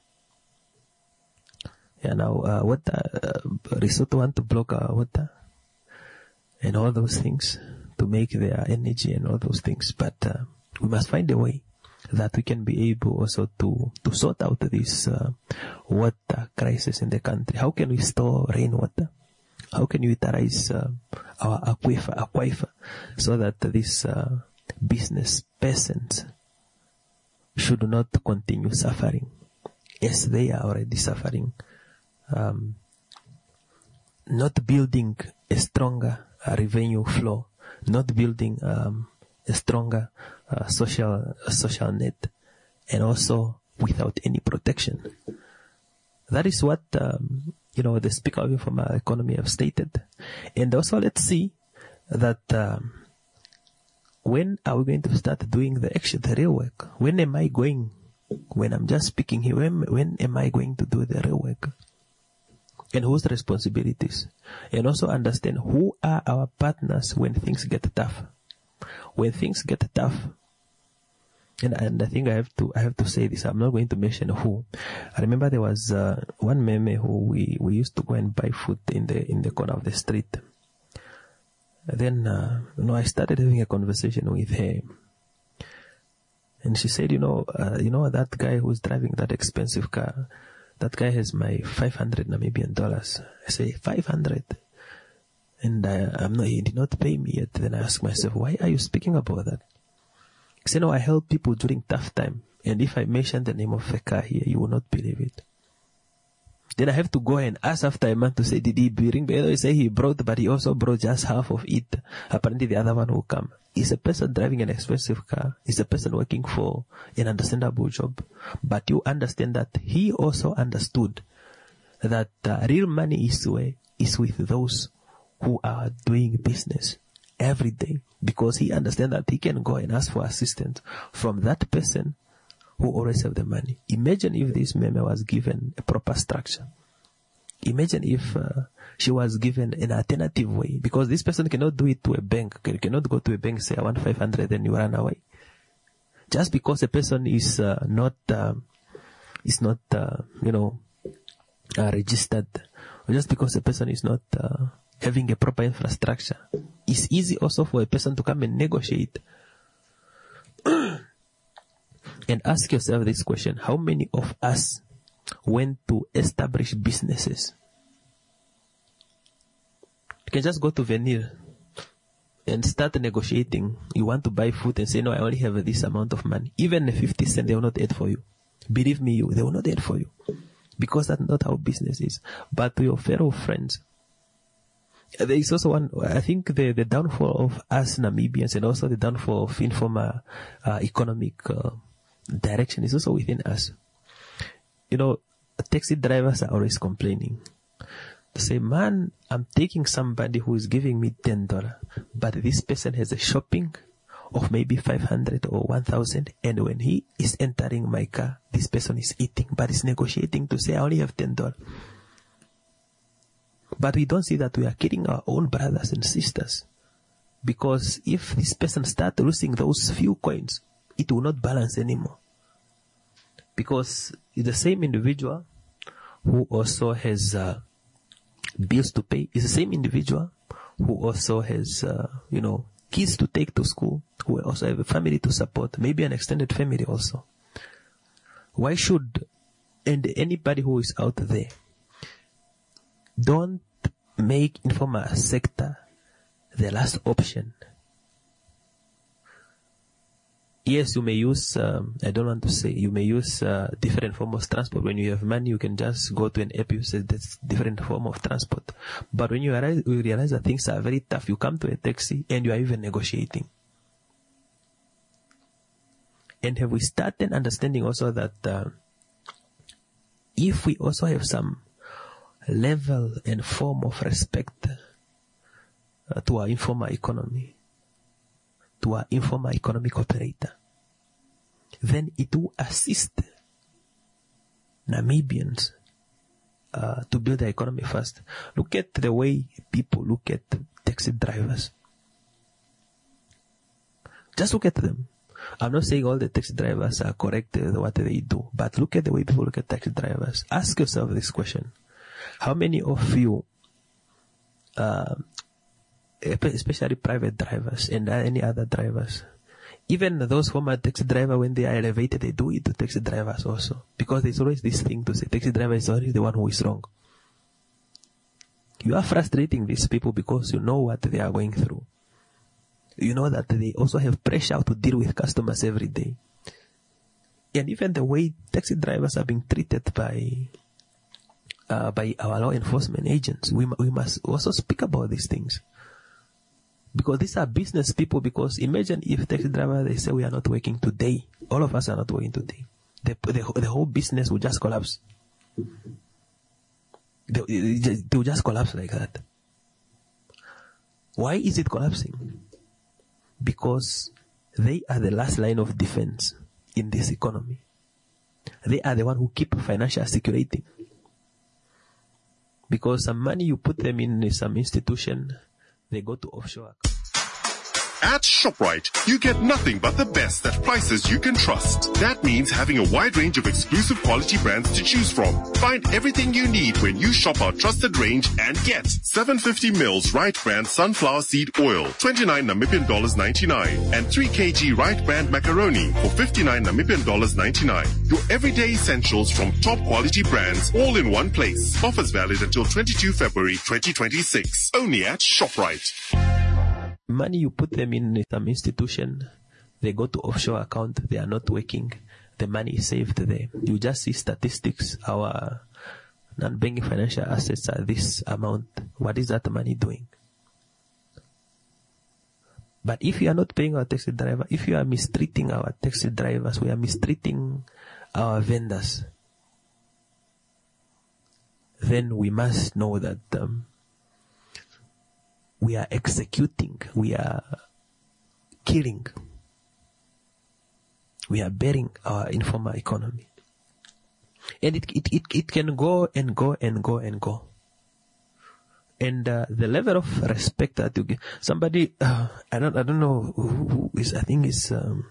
Speaker 1: Yeah, now Lesotho want to block water and all those things to make their energy and all those things. But we must find a way that we can be able also to sort out this water crisis in the country. How can we store rainwater? How can we utilize our aquifer so that this business persons should not continue suffering as they are already suffering? Not building a stronger revenue flow, not building a stronger social net, and also without any protection. That is what the Speaker of Informal Economy have stated. And also, let's see that when are we going to start doing the real work? When am I going? When I'm just speaking here, when am I going to do the real work? And whose responsibilities? And also understand who are our partners when things get tough. When things get tough, and I think I have to say this. I'm not going to mention who. I remember there was one meme who we used to go and buy food in the corner of the street. Then I started having a conversation with her, and she said, that guy who's driving that expensive car, that guy has my 500 Namibian dollars. I say 500, and he did not pay me yet. Then I ask myself, why are you speaking about that? Because I help people during tough time, and if I mention the name of a car here, you will not believe it. Then I have to go and ask after a month to say, did he bring? They say he brought, but he also brought just half of it. Apparently the other one will come. Is a person driving an expensive car, is a person working for an understandable job, but you understand that he also understood that real money is with those who are doing business every day, because he understands that he can go and ask for assistance from that person who always have the money. Imagine if this meme was given a proper structure. Imagine if she was given an alternative way, because this person cannot do it to a bank. You cannot go to a bank and say, I want 500, and you run away. Just because a person is not registered, or just because a person is not having a proper infrastructure. It's easy also for a person to come and negotiate. And ask yourself this question: how many of us went to establish businesses? You can just go to Venir and start negotiating. You want to buy food and say, no, I only have this amount of money. Even 50 cents, they will not add for you. Believe me, they will not add for you. Because that's not how business is. But to your fellow friends, there is also one, I think the downfall of us Namibians and also the downfall of informal economic direction is also within us. You know, taxi drivers are always complaining. They say, man, I'm taking somebody who is giving me $10, but this person has a shopping of maybe 500 or 1,000, and when he is entering my car, this person is eating, but is negotiating to say, I only have $10. But we don't see that we are killing our own brothers and sisters, because if this person starts losing those few coins, it will not balance anymore. Because the same individual who also has bills to pay is the same individual who also has, kids to take to school, who also have a family to support, maybe an extended family also. Why should, and anybody who is out there, don't make informal sector the last option. Yes, you may use, you may use different form of transport. When you have money, you can just go to an app, you say that's different form of transport. But when you realize that things are very tough, you come to a taxi and you are even negotiating. And have we started understanding also that if we also have some level and form of respect to our informal economy, to our informal economic operator, then it will assist Namibians to build the economy first. Look at the way people look at taxi drivers. Just look at them. I'm not saying all the taxi drivers are correct what they do, but look at the way people look at taxi drivers. Ask yourself this question: how many of you, especially private drivers and any other drivers, even those former taxi driver, when they are elevated, they do it to taxi drivers also, because there's always this thing to say taxi driver is always the one who is wrong. You are frustrating these people because you know what they are going through. You know that they also have pressure to deal with customers every day. And even the way taxi drivers are being treated by our law enforcement agents, we must also speak about these things. Because these are business people. Because imagine if taxi driver, they say we are not working today. All of us are not working today. The whole business will just collapse. They will just collapse like that. Why is it collapsing? Because they are the last line of defense in this economy. They are the one who keep financial security. Because some money you put them in some institution, they go to offshore.
Speaker 6: At ShopRite, you get nothing but the best at prices you can trust. That means having a wide range of exclusive quality brands to choose from. Find everything you need when you shop our trusted range and get 750 mils Right Brand Sunflower Seed Oil, 29 Namibian dollars 99, and 3 kg Right Brand Macaroni for 59 Namibian dollars 99. Your everyday essentials from top quality brands, all in one place. Offers valid until 22 February 2026. Only at ShopRite.
Speaker 1: Money you put them in some institution, they go to offshore account, they are not working, the money is saved there. You just see statistics, our non-banking financial assets are this amount. What is that money doing? But if you are not paying our taxi driver, if you are mistreating our taxi drivers, we are mistreating our vendors, then we must know that we are executing, we are killing, we are burying our informal economy. And it can go and go and go and go. And the level of respect that you give, somebody, I don't know who is, I think it's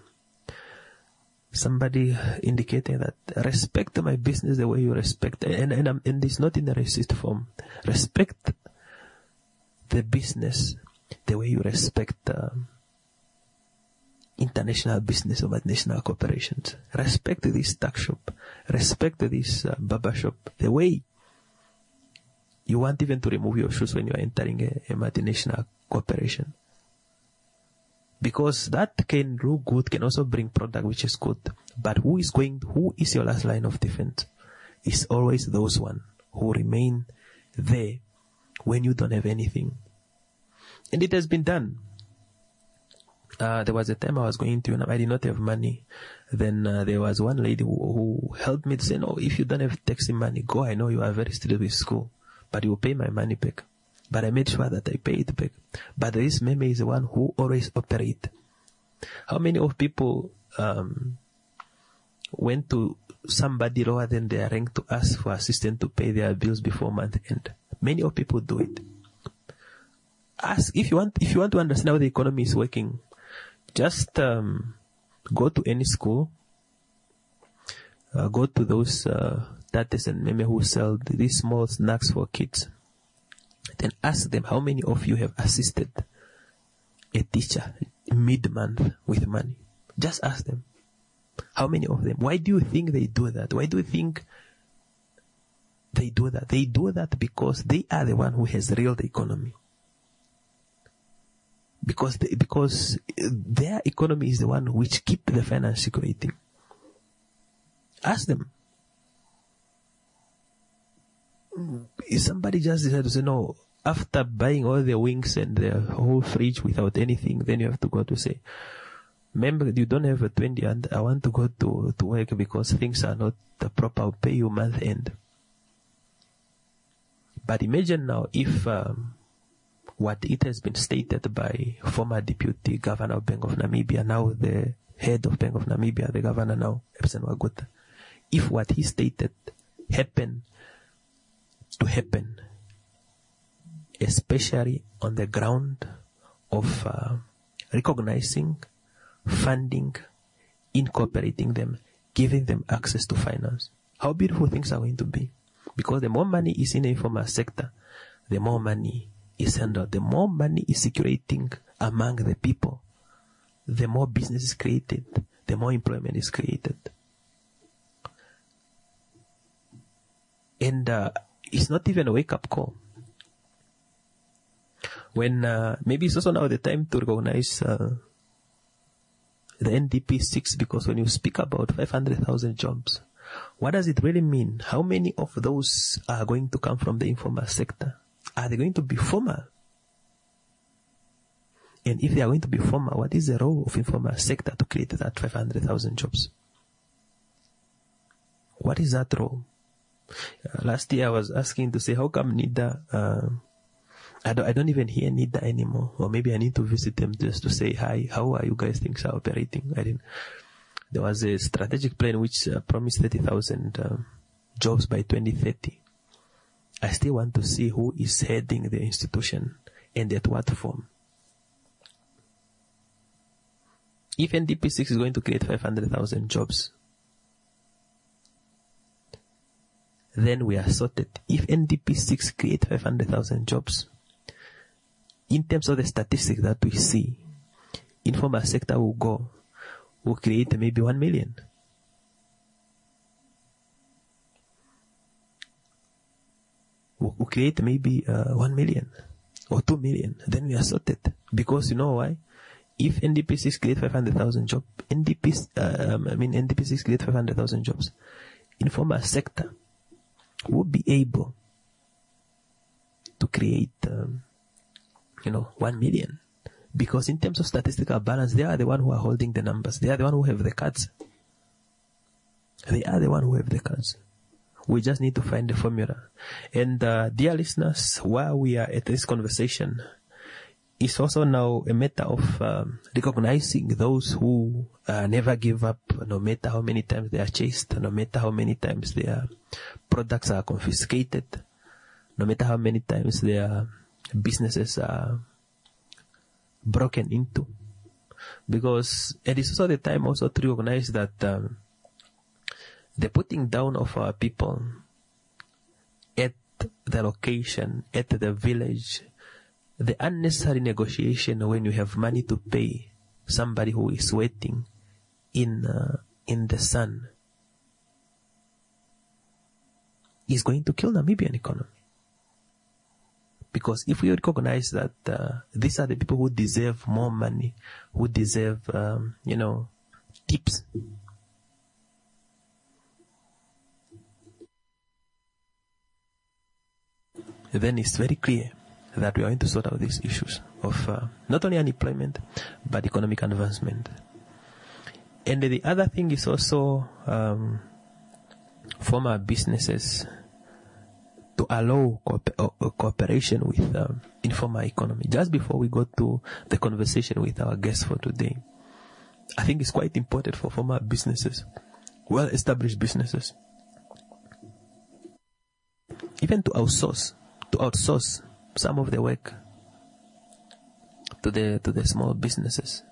Speaker 1: somebody indicating that respect my business the way you respect, and it's not in a racist form. Respect the business, the way you respect international business over national corporations. Respect this tuck shop. Respect this barber shop. The way you want even to remove your shoes when you are entering a multinational corporation. Because that can look good, can also bring product which is good. But who is your last line of defense? It's always those one who remain there when you don't have anything. And it has been done. There was a time I was going to, I did not have money. Then there was one lady who helped me to say, no, if you don't have taxi money, go. I know you are very strict with school, but you will pay my money back. But I made sure that I pay it back. But this meme is the one who always operate. How many of people went to somebody lower than their rank to ask for assistance to pay their bills before month end? Many of people do it. Ask if you want to understand how the economy is working. Just go to any school. Go to those tatas and meme who sell these small snacks for kids. Then ask them how many of you have assisted a teacher mid-month with money. Just ask them. How many of them? Why do you think they do that? Why do you think they do that? They do that because they are the one who has real the economy. Because their economy is the one which keep the finance circulating. Ask them. If somebody just decided to say, no, after buying all the wings and the whole fridge without anything, then you have to go to say, remember, you don't have a 20 and I want to go to work because things are not the proper, I'll pay you month end. But imagine now if what it has been stated by former Deputy Governor of Bank of Namibia, now the head of Bank of Namibia, the governor now, Epson Waguta, if what he stated happened to happen, especially on the ground of recognizing, funding, incorporating them, giving them access to finance, how beautiful things are going to be. Because the more money is in the informal sector, the more money is handled, the more money is circulating among the people, the more business is created, the more employment is created. And it's not even a wake-up call. When maybe it's also now the time to recognize the NDP 6, because when you speak about 500,000 jobs, what does it really mean? How many of those are going to come from the informal sector? Are they going to be formal? And if they are going to be formal, what is the role of informal sector to create that 500,000 jobs? What is that role? Last year I was asking to say, how come NIDA, I don't even hear NIDA anymore, or maybe I need to visit them just to say, hi, how are you guys things are operating? There was a strategic plan which promised 30,000 jobs by 2030. I still want to see who is heading the institution and at what form. If NDP 6 is going to create 500,000 jobs, then we are sorted. If NDP 6 create 500,000 jobs, in terms of the statistics that we see, informal sector will create maybe 1 million. We'll create maybe 1 million or 2 million. Then we are sorted. Because you know why? If NDP 6 create 500,000 jobs, NDP 6 create 500,000 jobs, informal sector will be able to create, 1 million. Because in terms of statistical balance, they are the one who are holding the numbers. They are the one who have the cards. They are the one who have the cards. We just need to find the formula. And dear listeners, while we are at this conversation, it's also now a matter of recognizing those who never give up, no matter how many times they are chased, no matter how many times their products are confiscated, no matter how many times their businesses are broken into. Because it is also the time also to recognize that the putting down of our people at the location, at the village, the unnecessary negotiation when you have money to pay somebody who is waiting in the sun is going to kill Namibian economy. Because if we recognize that these are the people who deserve more money, who deserve, tips, then it's very clear that we are going to sort out these issues of not only unemployment, but economic advancement. And the other thing is also former businesses to allow cooperation with informal economy. Just before we go to the conversation with our guest for today, I think it's quite important for former businesses, well-established businesses, even to outsource some of the work to the small businesses.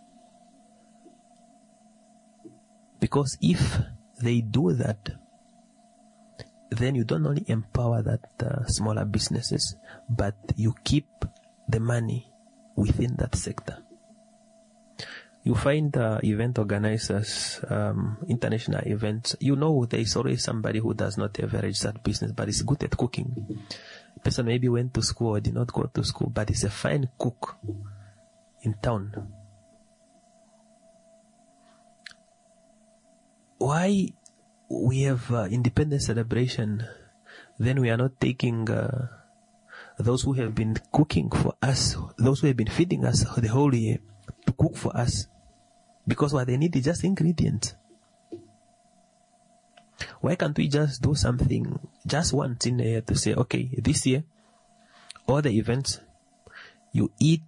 Speaker 1: Because if they do that, then you don't only empower that smaller businesses, but you keep the money within that sector. You find event organizers, international events, there is always somebody who does not have a registered business, but is good at cooking. Person maybe went to school or did not go to school, but is a fine cook in town. Why we have independence celebration, then we are not taking those who have been cooking for us, those who have been feeding us the whole year, to cook for us? Because what they need is just ingredients. Why can't we just do something just once in a year to say, okay, this year, all the events, you eat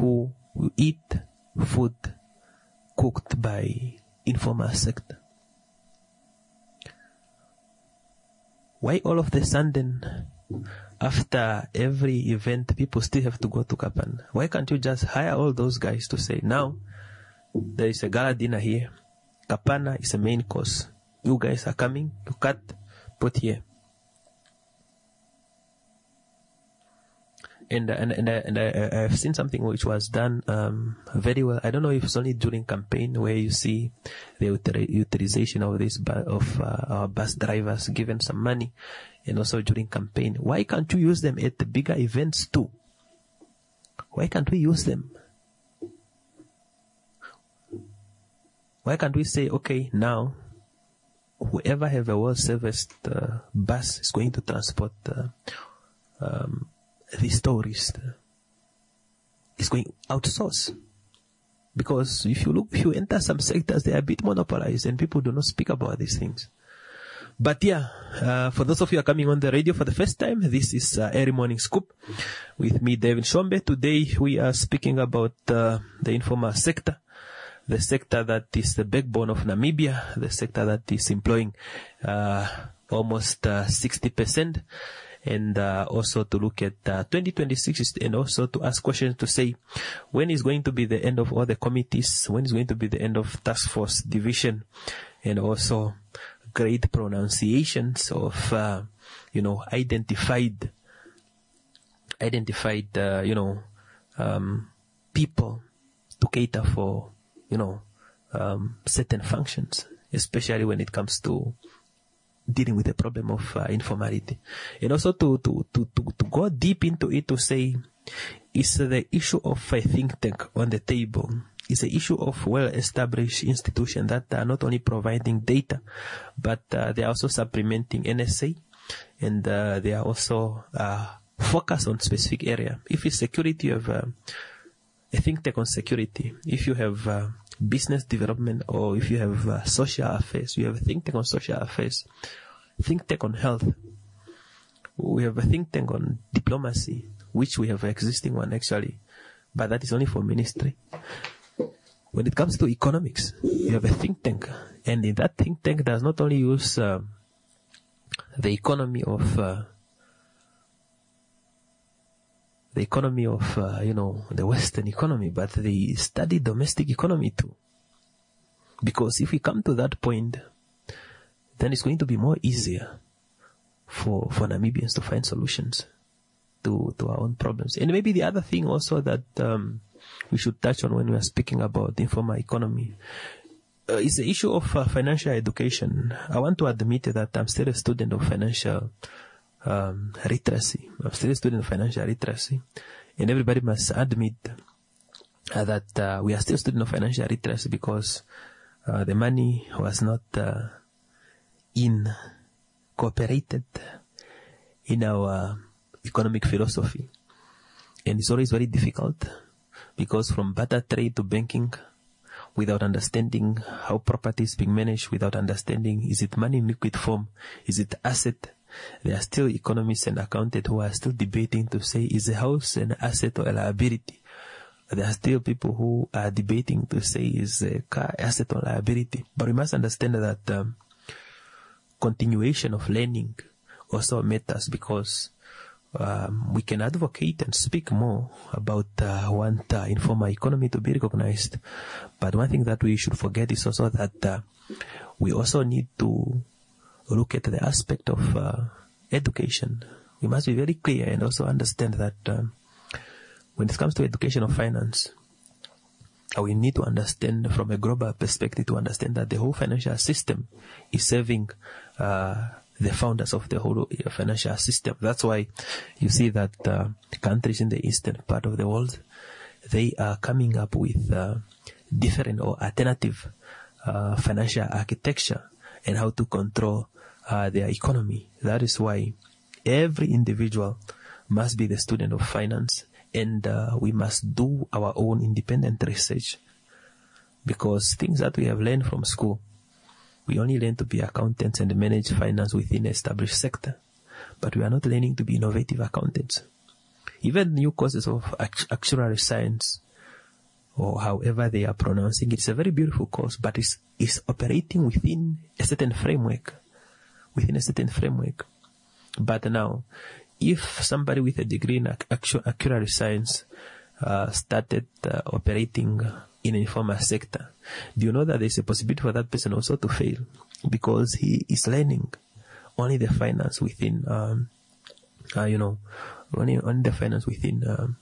Speaker 1: food cooked by informal sector? Why all of the sudden, after every event, people still have to go to Kapana? Why can't you just hire all those guys to say, now, there is a gala dinner here. Kapana is a main course. You guys are coming, you cut, put here. And I've seen something which was done very well. I don't know if it's only during campaign where you see the utilization of our bus drivers given some money, and also during campaign. Why can't you use them at the bigger events too? Why can't we use them? Why can't we say, okay, now whoever have a well-serviced bus is going to transport these tourists, is going outsource? Because if you enter some sectors, they are a bit monopolized and people do not speak about these things. But for those of you who are coming on the radio for the first time, this is Early Morning Scoop with me, David Shombe. Today we are speaking about the informal sector, the sector that is the backbone of Namibia, the sector that is employing almost 60%. And also to look at 2026, and also to ask questions to say, when is going to be the end of all the committees? When is going to be the end of task force division? And also great pronunciations of, identified, people to cater for, certain functions, especially when it comes to dealing with the problem of informality. And also to go deep into it, to say, is the issue of a think tank on the table. It's an issue of well-established institutions that are not only providing data, but they are also supplementing NSA, and they are also focused on specific area. If it's security, you have a think tank on security. If you have business development, or if you have social affairs, you have a think tank on social affairs, think tank on health. We have a think tank on diplomacy, which we have an existing one actually, but that is only for ministry. When it comes to economics, you have a think tank, and in that think tank does not only use the economy of the Western economy, but they study domestic economy too. Because if we come to that point, then it's going to be more easier for Namibians to find solutions. to our own problems. And maybe the other thing also that we should touch on when we are speaking about the informal economy is the issue of financial education. I want to admit that I'm still a student of financial literacy. I'm still a student of financial literacy. And everybody must admit that we are still students of financial literacy because the money was not incorporated in our economic philosophy. And it's always very difficult because from barter trade to banking, without understanding how property is being managed, without understanding, is it money in liquid form? Is it asset? There are still economists and accountants who are still debating to say, is a house an asset or a liability? There are still people who are debating to say, is a car asset or liability? But we must understand that continuation of learning also matters because we can advocate and speak more about want informal economy to be recognized. But one thing that we should forget is also that we also need to look at the aspect of education. We must be very clear and also understand that when it comes to education of finance, we need to understand from a global perspective to understand that the whole financial system is serving the founders of the whole financial system. That's why you see that countries in the eastern part of the world, they are coming up with different or alternative financial architecture and how to control their economy. That is why every individual must be the student of finance, and we must do our own independent research, because things that we have learned from school, we only learn to be accountants and manage finance within an established sector, but we are not learning to be innovative accountants. Even new courses of actuarial science, or however they are pronouncing it, it's a very beautiful course, but it's operating within a certain framework. But now, if somebody with a degree in actuarial science started operating in an informal sector, do you know that there's a possibility for that person also to fail because he is learning only the finance within, only the finance within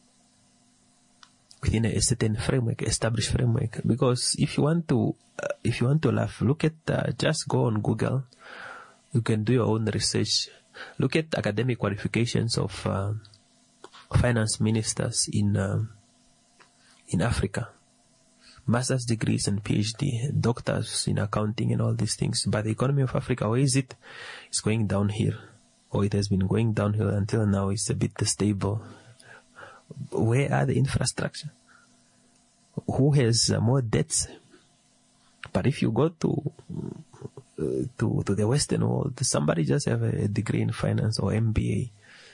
Speaker 1: a certain framework, established framework. Because if you want to laugh, look at just go on Google. You can do your own research. Look at academic qualifications of finance ministers in Africa. Master's degrees and PhD, doctors in accounting and all these things. But the economy of Africa, where is it? It's going downhill. Or it has been going downhill until now. It's a bit stable. Where are the infrastructure? Who has more debts? But if you go to the Western world, somebody just have a degree in finance or MBA.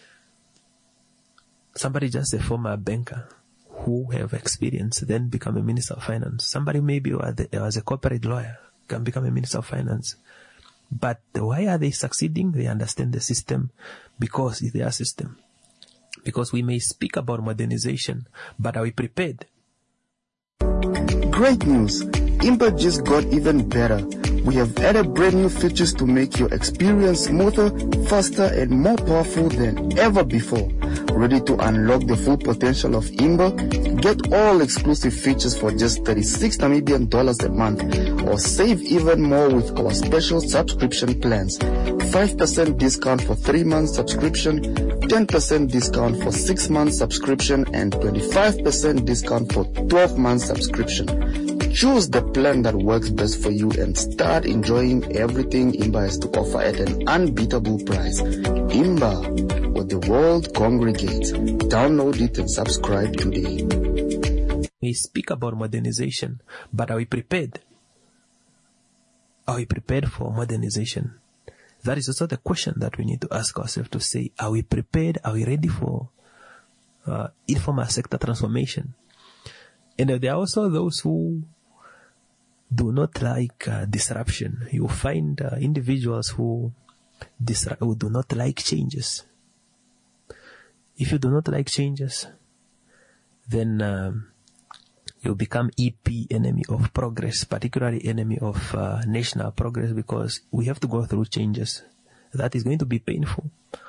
Speaker 1: Somebody just a former banker who have experience, then become a minister of finance. Somebody maybe was a corporate lawyer, can become a minister of finance. But why are they succeeding? They understand the system because it's their system. Because we may speak about modernization, but are we prepared?
Speaker 10: Great news! Imba just got even better. We have added brand new features to make your experience smoother, faster, and more powerful than ever before. Ready to unlock the full potential of Imba? Get all exclusive features for just 36 Namibian dollars a month, or save even more with our special subscription plans. 5% discount for 3 months subscription, 10% discount for 6 months subscription, and 25% discount for 12 months subscription. Choose the plan that works best for you and start enjoying everything Imba has to offer at an unbeatable price. Imba, where the world congregates. Download it and subscribe today.
Speaker 1: We speak about modernization, but are we prepared? Are we prepared for modernization? That is also the question that we need to ask ourselves, to say, are we prepared? Are we ready for informal sector transformation? And there are also those who do not like disruption. You find individuals who do not like changes. If you do not like changes, then you become EP, enemy of progress, particularly enemy of national progress, because we have to go through changes. That is going to be painful.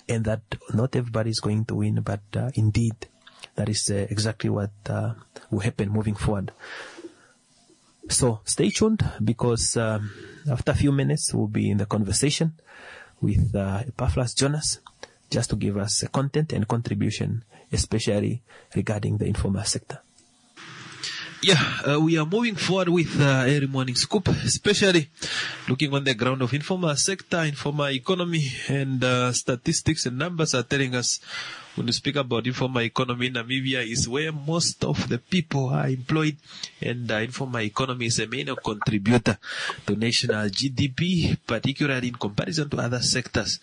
Speaker 1: and that not everybody is going to win, but indeed, that is exactly what will happen moving forward. So stay tuned, because after a few minutes, we'll be in the conversation with Epaphras Jonas, just to give us content and contribution, especially regarding the informal sector. Yeah, we are moving forward with Early Morning Scoop, especially looking on the ground of informal sector, informal economy, and statistics and numbers are telling us, when we speak about informal economy, Namibia is where most of the people are employed, and informal economy is a main contributor to national GDP, particularly in comparison to other sectors,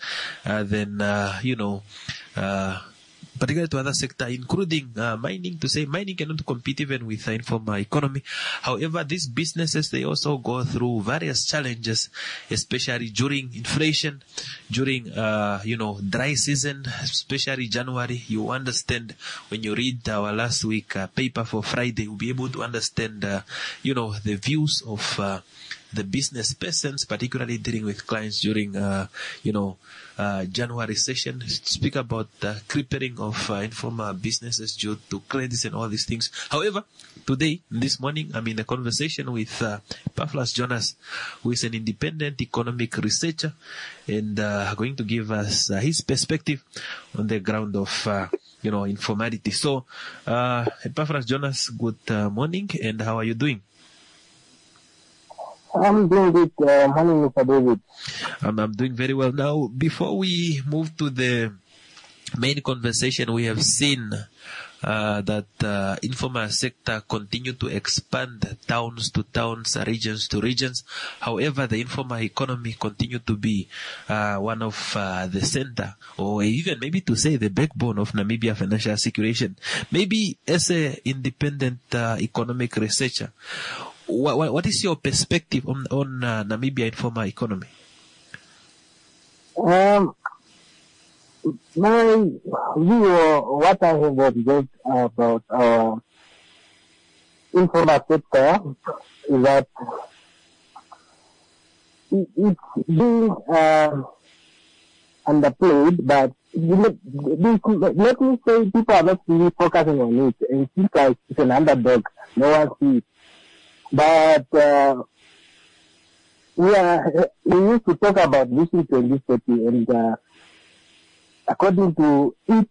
Speaker 1: particularly to other sectors, including mining. To say mining cannot compete even with the informal economy. However, these businesses, they also go through various challenges, especially during inflation, during, dry season, especially January. You understand when you read our last week paper for Friday, you'll be able to understand, the views of the business persons, particularly dealing with clients during, January session, speak about the crippling of informal businesses due to credits and all these things. However, today, this morning, I'm in a conversation with Epaphras Jonas, who is an independent economic researcher, and going to give us his perspective on the ground of informality. So, Epaphras Jonas, good morning, and how are you doing?
Speaker 11: I'm doing good. Morning, Mr. David.
Speaker 1: I'm doing very well. Now, before we move to the main conversation, we have seen that informal sector continue to expand towns to towns, regions to regions. However, the informal economy continue to be one of the center, or even maybe to say the backbone of Namibia financial situation. Maybe as an independent economic researcher, what is your perspective on Namibia informal economy?
Speaker 11: My view, what I have observed about our informal sector is that it's being underplayed, but let me say people are not really focusing on it, and it seems like it's an underdog. No one sees it. But we used to talk about Vision 2030, and according to it,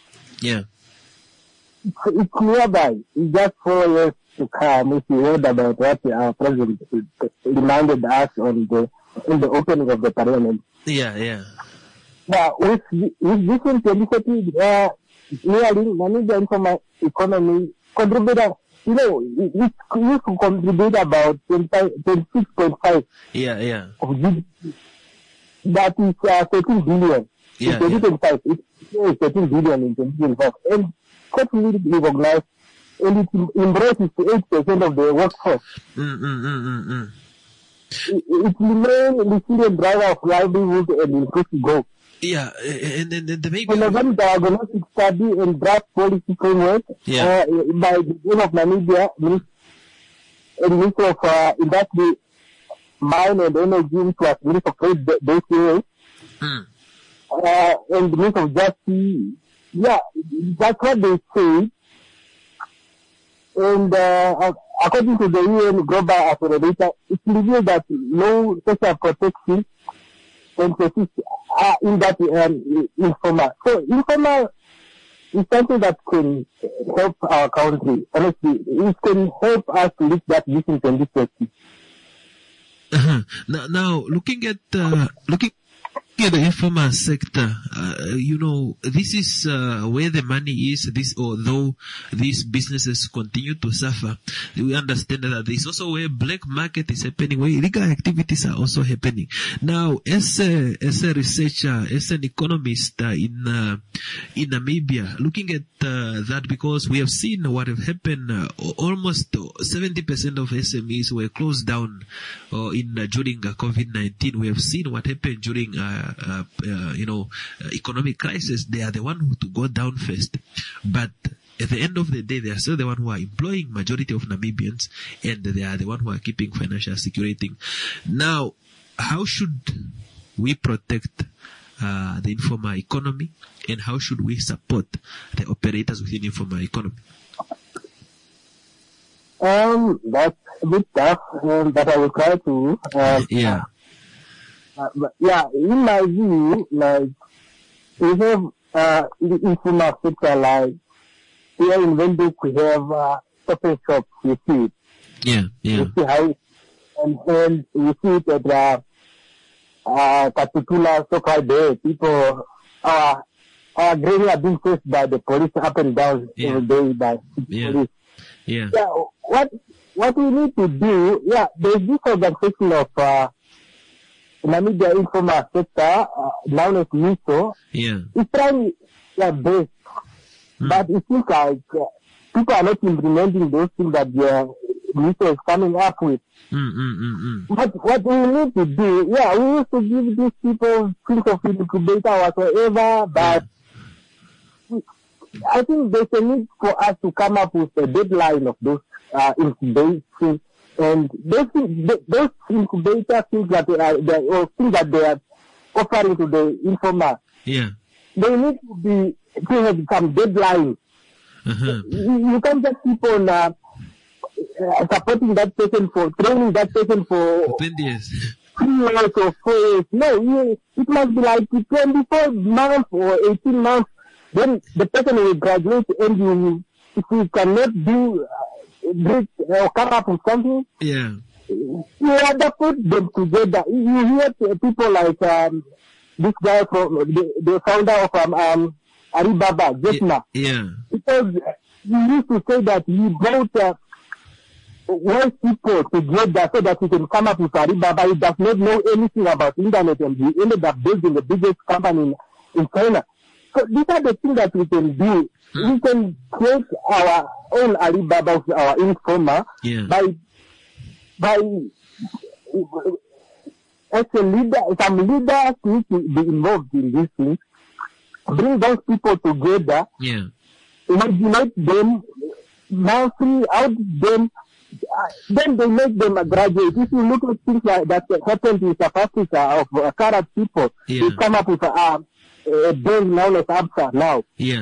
Speaker 11: it's nearby. It's just 4 years to come. If you heard about what our president reminded us in the opening of the parliament. Now, with Vision 2030, nearly Namibia informal economy contributed. It used to contribute about 26.5 of GDP. That is 13 billion. In 2025, it's 13 billion in 2025. And totally recognized, and it embraces 8% of the workforce. It remains a resilient driver of livelihood and inclusive growth.
Speaker 1: And maybe
Speaker 11: the diagnostic study and draft policy framework by the Government of Namibia and Minister of Industry, Mine and Energy, which was Minister of Trade those years, and the Minister of Justice. That's what they say. And according to the UN Global Accelerator, it reveals that no social protection and persist in that informal. So informal is something that can help our country. Honestly, it can help us to reach that vision 2030.
Speaker 1: Now, looking at the informal sector, this is where the money is. Although these businesses continue to suffer, we understand that there is also where black market is happening, where illegal activities are also happening. Now, as a researcher, as an economist in Namibia, looking at that, because we have seen what have happened. Almost 70% of SMEs were closed down during COVID-19. We have seen what happened during economic crisis. They are the one who to go down first, but at the end of the day, they are still the one who are employing majority of Namibians, and they are the one who are keeping financial security. Now, how should we protect the informal economy, and how should we support the operators within informal economy?
Speaker 11: That's a bit tough, but I will try to. But in my view, like, we have in the informal sector, like, here in Windhoek, we have open shops, you see it. You see how, and you see it at Kapitula, so-called there, people, our grain are being chased by the police up and down every day by police. What we need to do, there's this organization of Namibia informal sector, known as MISO. It's trying their best, but it seems like people are not implementing those things that the MISO is coming up with. What we need to do, we used to give these people things of incubator whatsoever, but I think there's a need for us to come up with a deadline of those incubations, and those incubator things that they are offering to the informal. They need to have some deadline. You can't just keep on supporting that person for training that person for
Speaker 1: 10 years.
Speaker 11: 3 years or 4 years. No, it must be like 24 months or 18 months. Then the person will graduate, and if you cannot do great or come up with something, you have to put them together. You hear people like this guy from the founder of Alibaba, Jesna. Because he used to say that he brought one people together so that he can come up with Alibaba. He does not know anything about internet, and he ended up building the biggest company in China. So these are the things that we can do. We can create our own Alibaba, our informer, by as a leader, some leaders need to be involved in these things. Bring those people together, imaginate them, monthly, out them, then they make them a graduate. If you look at things like that happened in South Africa of Carib people, they come up with a bank known as ABSA now.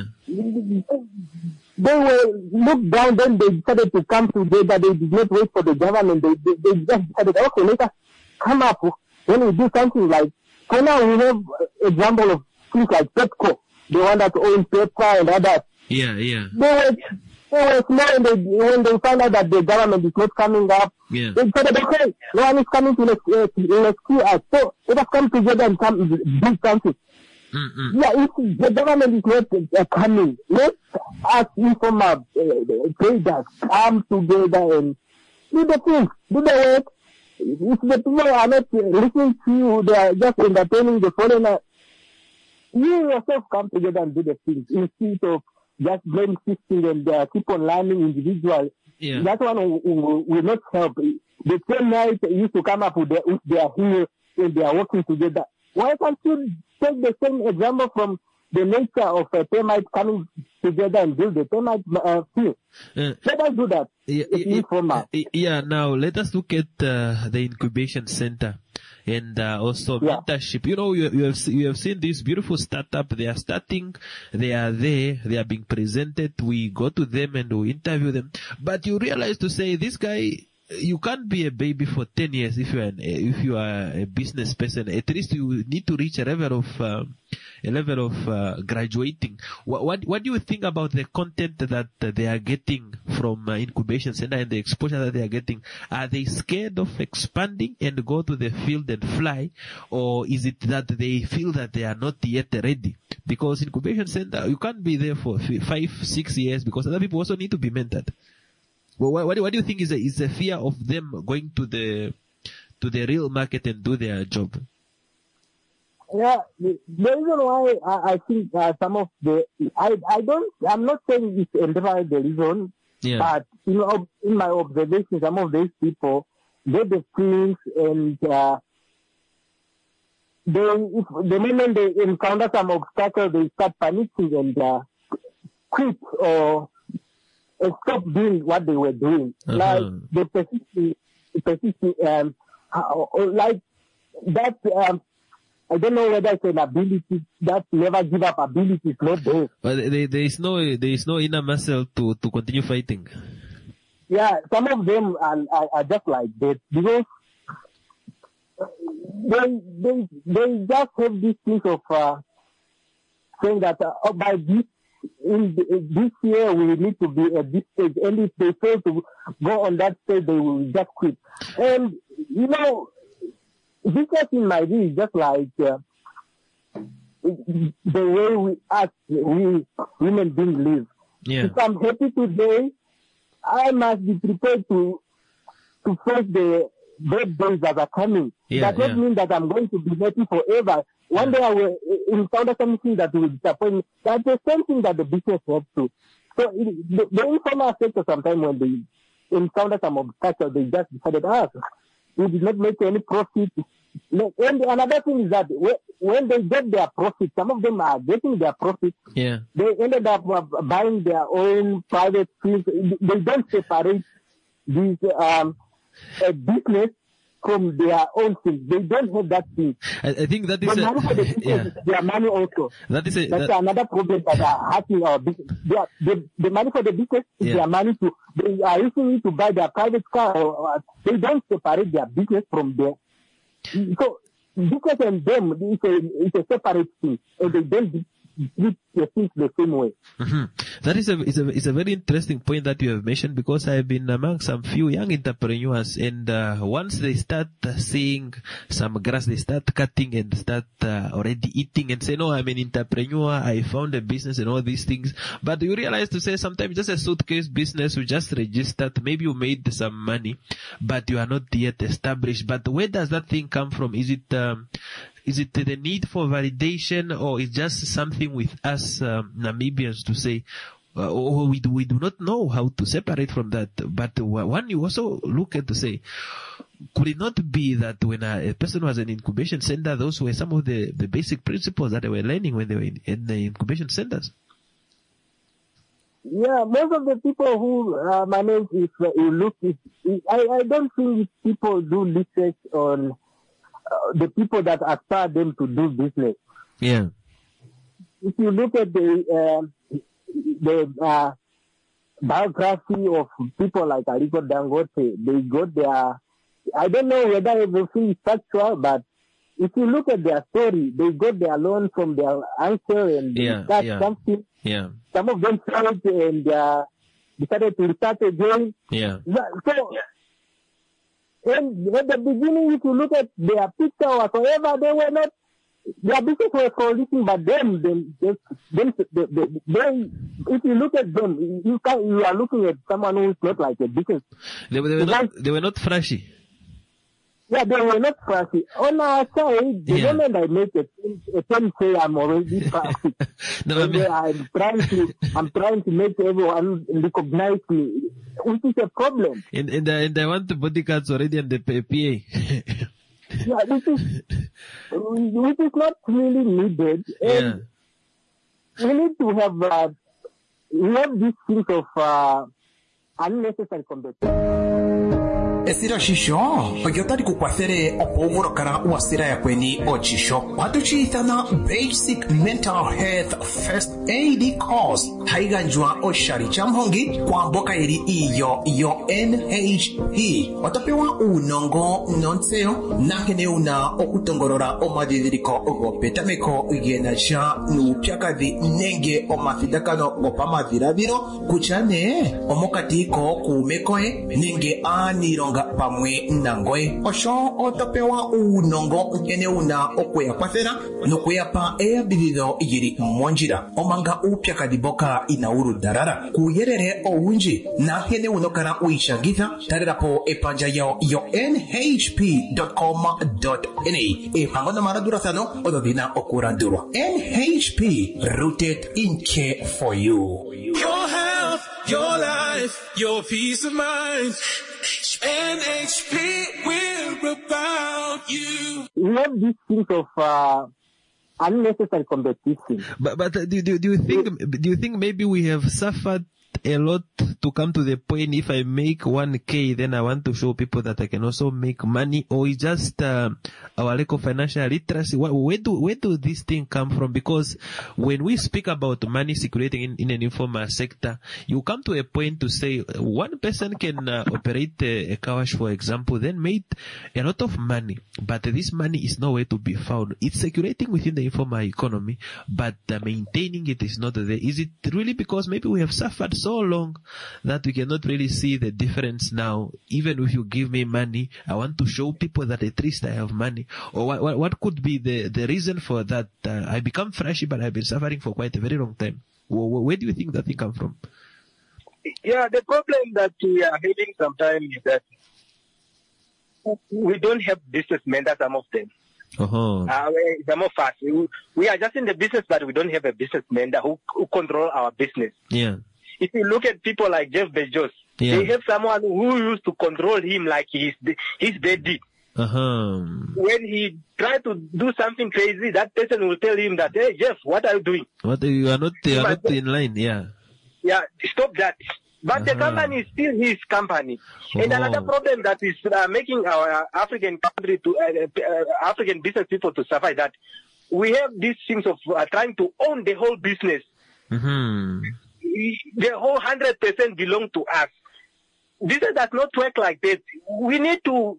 Speaker 11: They will look down, then they decided to come together. They did not wait for the government. They just decided, okay, let us come up when we do something like, for now we have example of things like Petco. They want us to own paper and others. They were small, and when they found out that the government is not coming up, they decided, okay, no one is coming to rescue us. So let us come together and do something. If the government is not coming, let us informal traders come together and do the things, do the work. If the people are not listening to you, they are just entertaining the foreigner, you yourself come together and do the things instead of just blame system and keep on learning individually. That one will not help. The same night used to come up with their heroes when they are working together. Why can't you take the same example from the nature of a termite coming together and build the termite field? Let us do that.
Speaker 1: Now let us look at the incubation center and also mentorship. You know, you have seen this beautiful startup. They are starting. They are there. They are being presented. We go to them and we interview them. But you realize to say this guy, you can't be a baby for 10 years if you are a business person. At least you need to reach a level of graduating. What do you think about the content that they are getting from incubation center and the exposure that they are getting? Are they scared of expanding and go to the field and fly, or is it that they feel that they are not yet ready? Because incubation center, you can't be there for 5-6 years because other people also need to be mentored. Well, what do you think is the fear of them going to the real market and do their job?
Speaker 11: The reason why I think some of I'm not saying it's entirely the reason, but in my observation, some of these people get the things, and the moment they encounter some obstacle, they start panicking and quit or stop doing what they were doing. Like the persisting, like that I don't know whether it's an ability that never give up ability is not there.
Speaker 1: But there is no inner muscle to continue fighting.
Speaker 11: Yeah, some of them are just like that because they just have this thing of saying that by this year we need to be at this stage, and if they fail to go on that stage, they will just quit. And you know, business in my view is just like the way we act, we human beings live.
Speaker 1: Yeah.
Speaker 11: If I'm happy today, I must be prepared to face the bad days that are coming. That doesn't mean that I'm going to be happy forever. One day I will encounter something that will disappoint me. That's the same thing that the business has to. So the informal sector, sometimes when they encounter some obstacles, they just decided, we did not make any profit. And another thing is that when they get their profit, some of them are getting their profit.
Speaker 1: Yeah.
Speaker 11: They ended up buying their own private fields. They don't separate this business from their own things. They don't have that thing.
Speaker 1: I think that is
Speaker 11: the money for the business is their money also.
Speaker 1: That's
Speaker 11: another problem that are hurting our business. The money for the business is their money to. They are using it to buy their private car. They don't separate their business from their. So business and them it's a separate thing, and they don't treat the things the same way.
Speaker 1: Mm-hmm. That is a very interesting point that you have mentioned, because I have been among some few young entrepreneurs, and once they start seeing some grass, they start cutting and start already eating and say, no, I'm an entrepreneur, I found a business and all these things. But you realize to say sometimes just a suitcase business, you just registered, maybe you made some money, but you are not yet established. But where does that thing come from? Is it the need for validation, or is just something with us Namibians to say, we do not know how to separate from that? But one you also look at to say, could it not be that when a person was an incubation center, those were some of the basic principles that they were learning when they were in the incubation centers?
Speaker 11: Yeah, most of the people who manage, if you look, I don't think people do research on the people that aspire them to do business.
Speaker 1: Yeah.
Speaker 11: If you look at the biography of people like Aliko Dangote, they got their, I don't know whether everything is factual, but if you look at their story, they got their loan from their uncle and they start something.
Speaker 1: Yeah.
Speaker 11: Some of them failed and decided to restart again.
Speaker 1: Yeah.
Speaker 11: So, and at the beginning, if you look at their picture or whatever, they were not, their business was flourishing, but them, if you look at them, you are looking at someone who is not like a business.
Speaker 1: They were not flashy.
Speaker 11: Yeah, they were not flashy. On our side, the moment I make a term say I'm already flashy.
Speaker 1: No, I mean,
Speaker 11: I'm trying to make everyone recognize me, which is a problem.
Speaker 1: And I want the bodyguards already and the PA.
Speaker 11: Yeah, which is not really needed. And we need to have these things of unnecessary competition.
Speaker 12: Esira shisho, oyotari kukwathere opogorokara wasira ya kweni ochisho. Watuchitana basic mental health first aid course. Haiganjwa oshari chamhongi kwa mboka iri iyo NHP. Watapewa unongo nonseo nakene una okutongorora omadidhiriko ogopetameko yenacha nupiakadhi nenge omafidakano gopamadhiraviro kuchane omokatiko kumekoe nenge anironga pamwe nangoe osho otopewa unongo nkene una okweya kwathera nokweya pa eyabidido yiri monjira omanga upyakadiboka inauru darara kuyerere owunji na nkene unokara uishangitha tarirapo epanja yao yo nhp.com.na epangono maradurathano ododina okurandurwa. NHP, rooted in care for you.
Speaker 13: Your health, your life, your peace of mind. NHP, we're about you.
Speaker 11: We have this thing of unnecessary competition.
Speaker 1: But do you think maybe we have suffered a lot to come to the point, if I make 1K, then I want to show people that I can also make money, or it's just our lack of financial literacy? Where do these things come from? Because when we speak about money circulating in an informal sector, you come to a point to say one person can operate a car wash, for example, then made a lot of money, but this money is nowhere to be found. It's circulating within the informal economy, but maintaining it is not there. Is it really because maybe we have suffered so long that we cannot really see the difference now? Even if you give me money, I want to show people that at least I have money. Or what could be the reason for that? I become flashy, but I've been suffering for quite a very long time. Where do you think that thing come from?
Speaker 11: Yeah, the problem that we are having sometimes is that we don't have businessmen, that some of them. Some of us, we are just in the business, but we don't have a businessman who control our business.
Speaker 1: Yeah.
Speaker 11: If you look at people like Jeff Bezos, they have someone who used to control him like his daddy. When he tried to do something crazy, that person will tell him that, hey, Jeff, what are you doing?
Speaker 1: You are not in line, yeah.
Speaker 11: Yeah, stop that. But the company is still his company. And another problem that is making our African country African business people to suffer that we have these things of trying to own the whole business. The whole 100% belong to us. Business does not work like that. We need to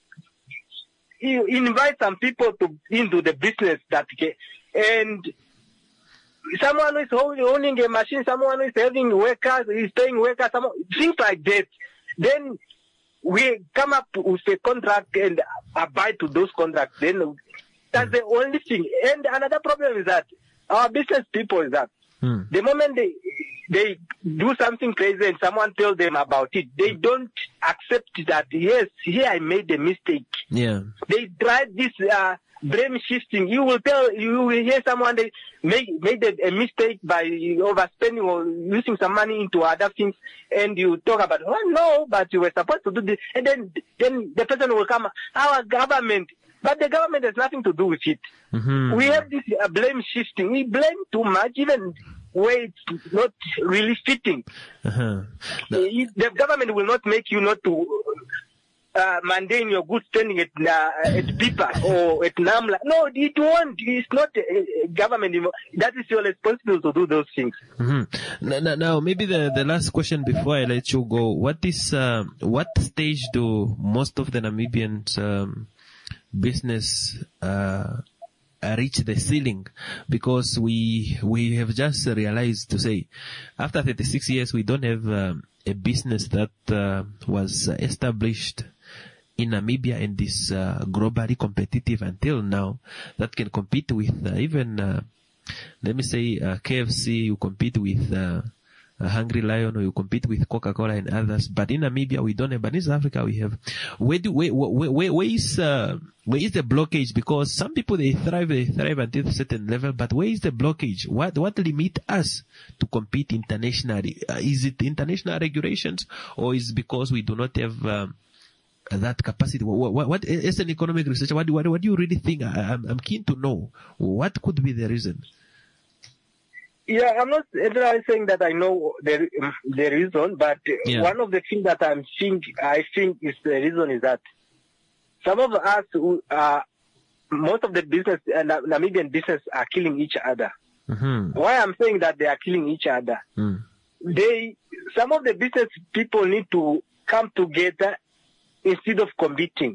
Speaker 11: invite some people into the business and someone is owning a machine, someone is having workers, is paying workers, things like that. Then we come up with a contract and abide to those contracts. Then that's the only thing. And another problem is that our business people is that the moment they do something crazy and someone tells them about it, they don't accept that, yes, here I made a mistake.
Speaker 1: Yeah.
Speaker 11: They tried this brain shifting. You will hear someone they made a mistake by overspending or using some money into other things, and you talk about, oh no, but you were supposed to do this, and then the person will come, our government. But the government has nothing to do with it. We have this blame shifting. We blame too much, even where it's not really fitting. The government will not make you not to maintain your good standing at BIPA or at NAMLA. No, it won't. It's not government. That is your responsibility to do those things.
Speaker 1: Now, maybe the last question before I let you go. What stage do most of the Namibians business reach the ceiling? Because we have just realized to say after 36 years we don't have a business that was established in Namibia and is globally competitive until now, that can compete with even let me say KFC. You compete with Hungry Lion, or you compete with Coca-Cola and others. But in Namibia we don't have. But in South Africa we have. Where is the blockage? Because some people they thrive until a certain level. But where is the blockage? What limit us to compete internationally? Is it international regulations, or is it because we do not have that capacity? What as an economic researcher, what do you really think? I'm keen to know what could be the reason.
Speaker 11: Yeah, I'm not saying that I know the reason, but one of the things that I think is the reason is that some of us, most of the business, Namibian business, are killing each other. Why I'm saying that they are killing each other? Some of the business people need to come together instead of competing.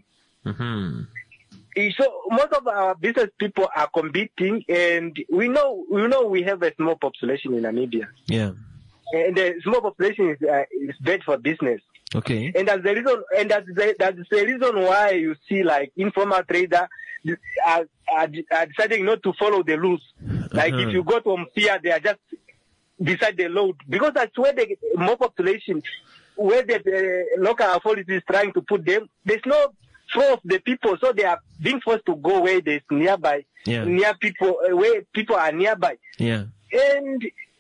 Speaker 11: So most of our business people are competing, and we know we have a small population in Namibia.
Speaker 1: Yeah.
Speaker 11: And the small population is bad for business.
Speaker 1: Okay.
Speaker 11: And that's the reason why you see like informal traders are deciding not to follow the rules. Like if you go to Umpia, they are just beside the load, because that's where the more population, where the local authority is trying to put them. There's no flow of the people, so they are being forced to go where there's near people, where people are nearby.
Speaker 1: Yeah.
Speaker 11: And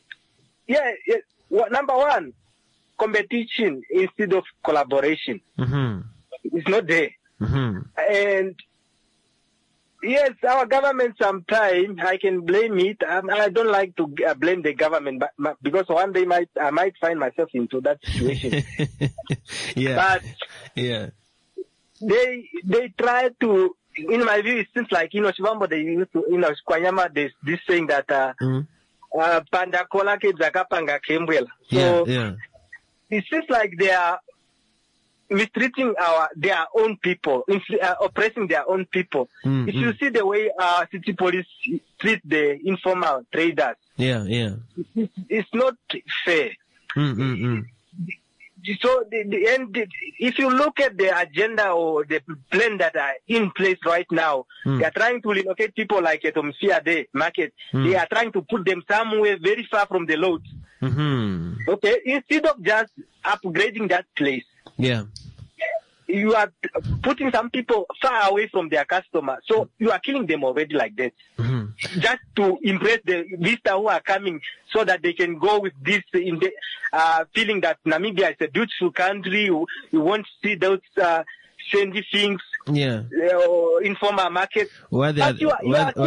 Speaker 11: number one, competition instead of collaboration. It's not there. And Yes, our government sometimes, I can blame it. I don't like to blame the government, but because one day I might find myself into that situation.
Speaker 1: Yeah.
Speaker 11: But
Speaker 1: yeah.
Speaker 11: They try to, in my view, it seems like, Shivambo, they used to, Kwanyama, there's this saying that, Panda kola ke zakapanga kembwela. So, it seems like they are mistreating their own people, oppressing their own people. If you see the way city police treat the informal traders, it's not fair. So if you look at the agenda or the plan that are in place right now, they are trying to relocate people like at Omfiade market. They are trying to put them somewhere very far from the loads. Okay, instead of just upgrading that place, you are putting some people far away from their customers. So you are killing them already like that. Just to impress the visitors who are coming so that they can go with this in the feeling that Namibia is a beautiful country. You won't see those trendy things. Informal market. But you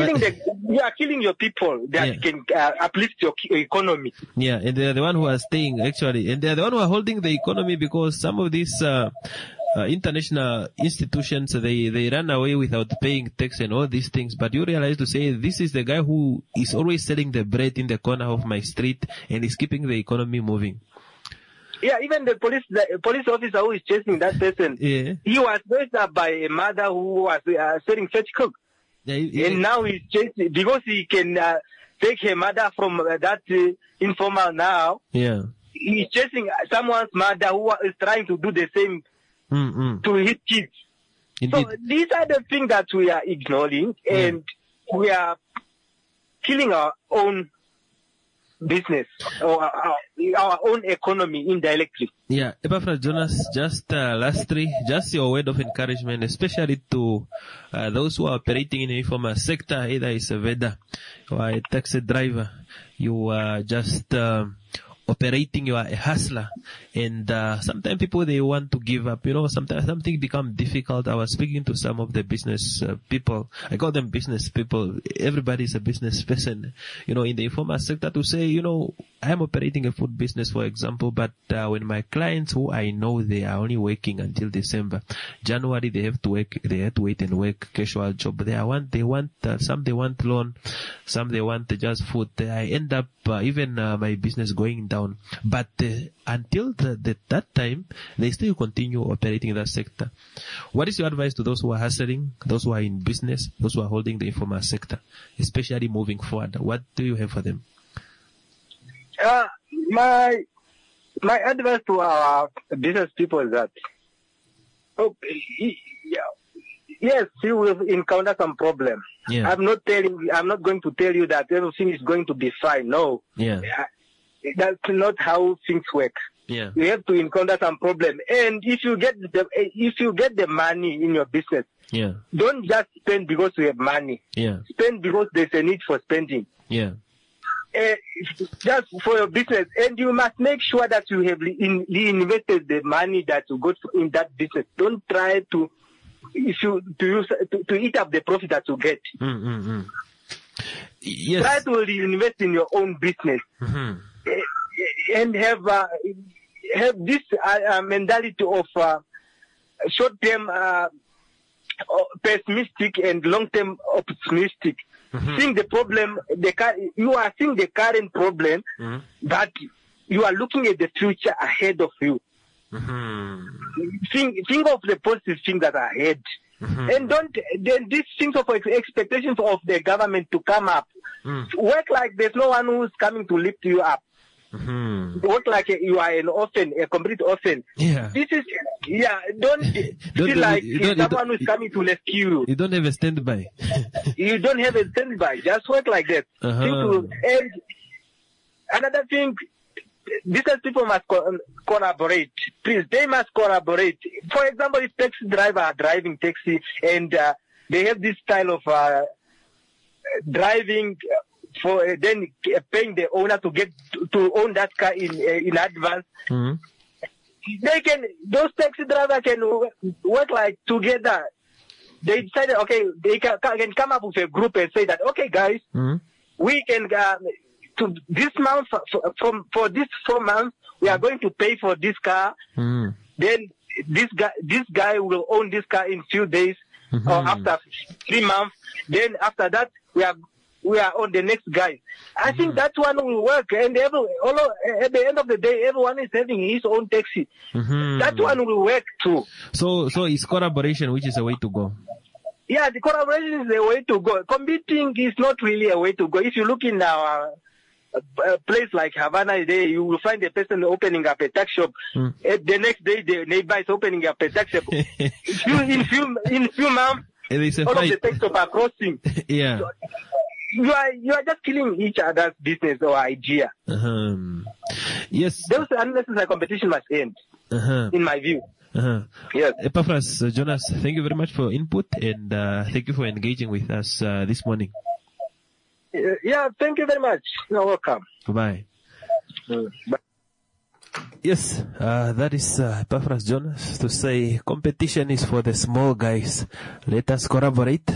Speaker 11: are killing your people that can uplift your economy.
Speaker 1: Yeah, and they're the one who are staying actually, and they're the one who are holding the economy, because some of these international institutions, they run away without paying tax and all these things. But you realize to say, this is the guy who is always selling the bread in the corner of my street and is keeping the economy moving.
Speaker 11: Yeah, even the police officer who is chasing that person, he was raised up by a mother who was selling fetch cook. And now he's chasing, because he can take her mother from that informal now. He's chasing someone's mother who is trying to do the same to his kids. Indeed. So these are the things that we are ignoring, and we are killing our own business or our own economy indirectly.
Speaker 1: Yeah, Epaphras Jonas, just lastly, just your word of encouragement, especially to those who are operating in the informal sector, either it's a vendor or a taxi driver. You are just operating, you are a hustler, and sometimes people, they want to give up. Sometimes something become difficult. I was speaking to some of the business people. I call them business people. Everybody is a business person, in the informal sector, to say, I am operating a food business, for example, but when my clients who I know, they are only working until December, January, they have to work, they have to wait and work casual job. Some they want loan, some they want just food. I end up even my business going down. But until that time, they still continue operating in that sector. What is your advice to those who are hustling, those who are in business, those who are holding the informal sector, especially moving forward? What do you have for them?
Speaker 11: My advice to our business people is that, yes, you will encounter some problem. I'm not going to tell you that everything is going to be fine. No. That's not how things work. You have to encounter some problem. And if you get the money in your business, don't just spend because you have money. Spend because there's a need for spending. Just for your business, and you must make sure that you have reinvested the money that you got in that business. Don't try to eat up the profit that you get. Try to reinvest in your own business, and have this mentality of short-term pessimistic and long-term optimistic. Seeing the problem, you are seeing the current problem, but you are looking at the future ahead of you. Think of the positive things that are ahead. And these things of expectations of the government to come up. Work like there's no one who's coming to lift you up. Work like you are an orphan, a complete orphan. This is, don't feel like someone who's coming to rescue you.
Speaker 1: You don't have a standby.
Speaker 11: You don't have a standby. Just work like that. And another thing, business people must collaborate. Please, they must collaborate. For example, if taxi drivers are driving taxi and they have this style of driving for then paying the owner to get to own that car in advance. Those taxi drivers can work like together they decided, okay, they can come up with a group and say that, okay, guys, we can, to this month, for this 4 months, we are going to pay for this car. Then this guy will own this car in few days or after 3 months. Then after that, we are on the next guy. I think that one will work. And at the end of the day, everyone is having his own taxi. That one will work too.
Speaker 1: So it's collaboration, which is a way to go.
Speaker 11: Yeah, the collaboration is the way to go. Competing is not really a way to go. If you look in our place like Havana, you will find a person opening up a tax shop. The next day, the neighbor is opening up a tax shop. in few months, all of the tax shops are crossing.
Speaker 1: Yeah.
Speaker 11: So, you are just killing each other's business or idea.
Speaker 1: Yes.
Speaker 11: Those unnecessary competition must end, in my view. Yes.
Speaker 1: Epaphras, Jonas, thank you very much for input and thank you for engaging with us this morning.
Speaker 11: Yeah, thank you very much. You're welcome.
Speaker 1: Bye.
Speaker 11: Bye.
Speaker 1: Yes, that is Epaphras Jonas to say competition is for the small guys. Let us collaborate.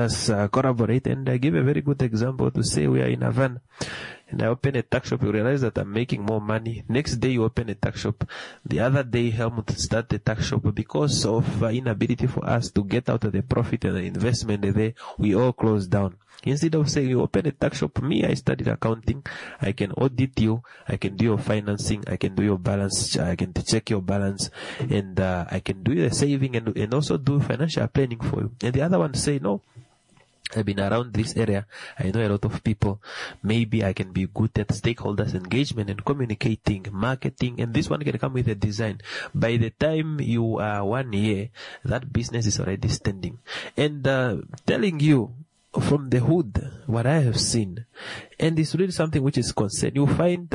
Speaker 1: And give a very good example to say we are in a van and I open a tuck shop. You realize that I'm making more money. Next day you open a tuck shop. The other day Helmut start the tuck shop because of inability for us to get out of the profit and the investment there. We all close down. Instead of saying you open a tax shop, I studied accounting, I can audit you, I can do your financing, I can do your balance, I can check your balance, and I can do the saving and also do financial planning for you. And the other one say, no, I've been around this area, I know a lot of people, maybe I can be good at stakeholders engagement and communicating, marketing, and this one can come with a design. By the time you are 1 year, that business is already standing. And telling you, from the hood, what I have seen, and it's really something which is concerned. You find,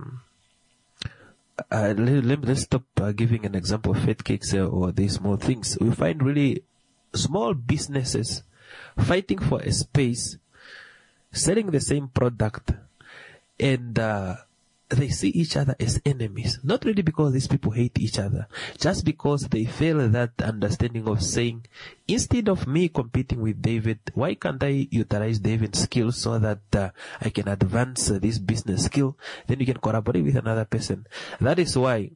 Speaker 1: let's stop giving an example of fat cakes or these small things. We find really small businesses fighting for a space, selling the same product, and they see each other as enemies. Not really because these people hate each other, just because they feel that understanding of saying, instead of me competing with David, why can't I utilize David's skills so that I can advance this business skill? Then you can collaborate with another person. That is why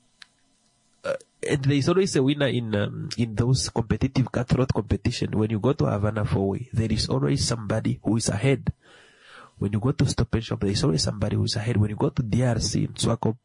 Speaker 1: and there is always a winner in those competitive cutthroat competition. When you go to Havana 4-way, there is always somebody who is ahead. When you go to Stop and Shop, there is always somebody who is ahead. When you go to DRC, in Swakop,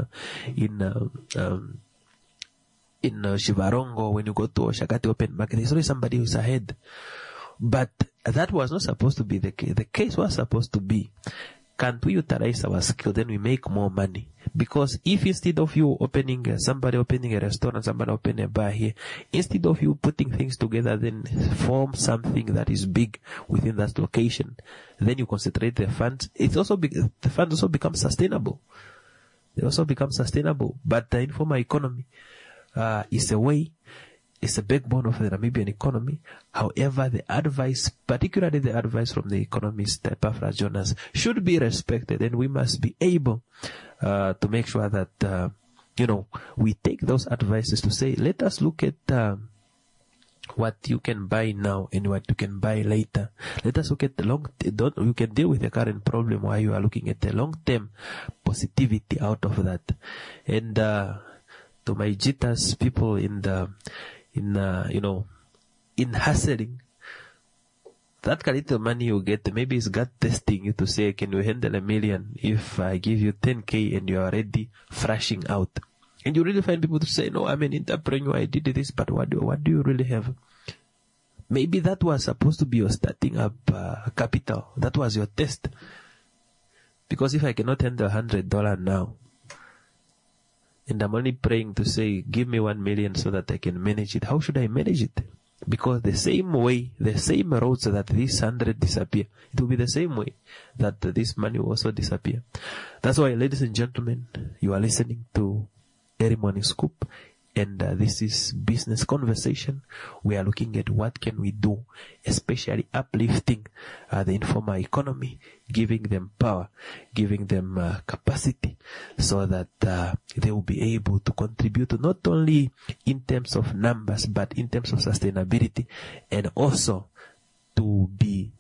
Speaker 1: in Shivarongo, when you go to Oshakati Open Market, there is always somebody who is ahead. But that was not supposed to be the case. The case was supposed to be, can't we utilize our skill, then we make more money? Because if instead of you somebody opening a restaurant, somebody opening a bar here, instead of you putting things together, then form something that is big within that location, then you concentrate the funds. The funds also become sustainable. They also become sustainable. But the informal economy is a way. It's a backbone of the Namibian economy. However, the advice, particularly the advice from the economist Epaphras Jonas, should be respected, and we must be able to make sure that we take those advices to say, let us look at what you can buy now and what you can buy later. Let us look at you can deal with the current problem while you are looking at the long-term positivity out of that. And to my jitters, people in hustling, that little money you get, maybe it's God testing you to say, can you handle $1 million if I give you 10K and you are already thrashing out? And you really find people to say, no, I'm an entrepreneur, I did this, but what do you really have? Maybe that was supposed to be your starting up capital. That was your test. Because if I cannot handle $100 now, and I'm only praying to say, give me 1 million so that I can manage it. How should I manage it? Because the same way, the same roads that this 100 disappear, it will be the same way that this money will also disappear. That's why, ladies and gentlemen, you are listening to Early Morning Scoop. And this is business conversation. We are looking at what can we do, especially uplifting the informal economy, giving them power, giving them capacity, so that they will be able to contribute not only in terms of numbers, but in terms of sustainability, and also to be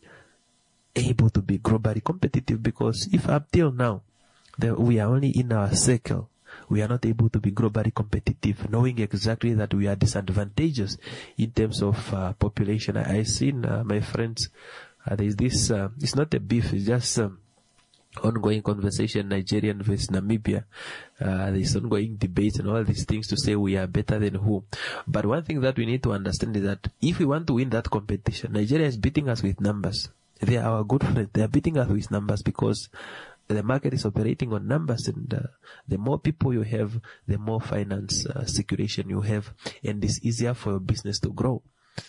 Speaker 1: able to be globally competitive. Because if up till now we are only in our circle, we are not able to be globally competitive, knowing exactly that we are disadvantageous in terms of population. I've seen my friends, there is this, it's not a beef, it's just ongoing conversation, Nigerian versus Namibia. There's ongoing debates and all these things to say we are better than who. But one thing that we need to understand is that if we want to win that competition, Nigeria is beating us with numbers. They are our good friends. They are beating us with numbers because the market is operating on numbers, and the more people you have, the more finance circulation you have, and it's easier for your business to grow.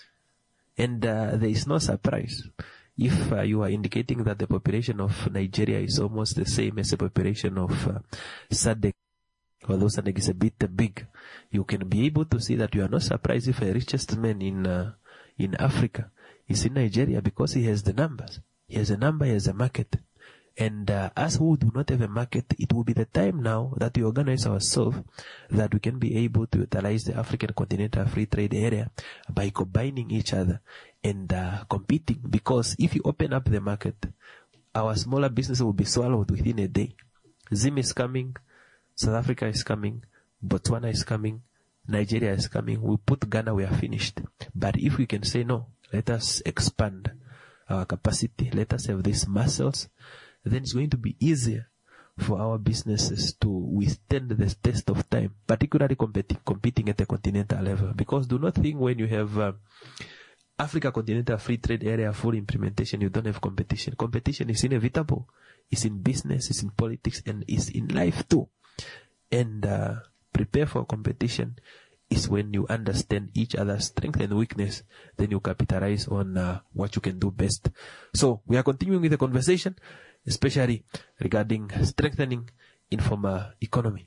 Speaker 1: And there is no surprise if you are indicating that the population of Nigeria is almost the same as the population of SADC. Although SADC is a bit big, you can be able to see that you are not surprised if the richest man in Africa is in Nigeria, because he has the numbers. He has a number, he has a market. And us who do not have a market, it will be the time now that we organize ourselves, that we can be able to utilize the African Continental Free Trade Area by combining each other and competing. Because if you open up the market, our smaller business will be swallowed within a day. Zim is coming, South Africa is coming, Botswana is coming, Nigeria is coming. We put Ghana, we are finished. But if we can say no, let us expand our capacity, let us have these muscles, then it's going to be easier for our businesses to withstand the test of time, particularly competing at the continental level. Because do not think when you have Africa Continental Free Trade Area full implementation, you don't have competition. Competition is inevitable. It's in business, it's in politics, and it's in life too. And prepare for competition is when you understand each other's strength and weakness, then you capitalize on what you can do best. So we are continuing with the conversation, especially regarding strengthening informal economy.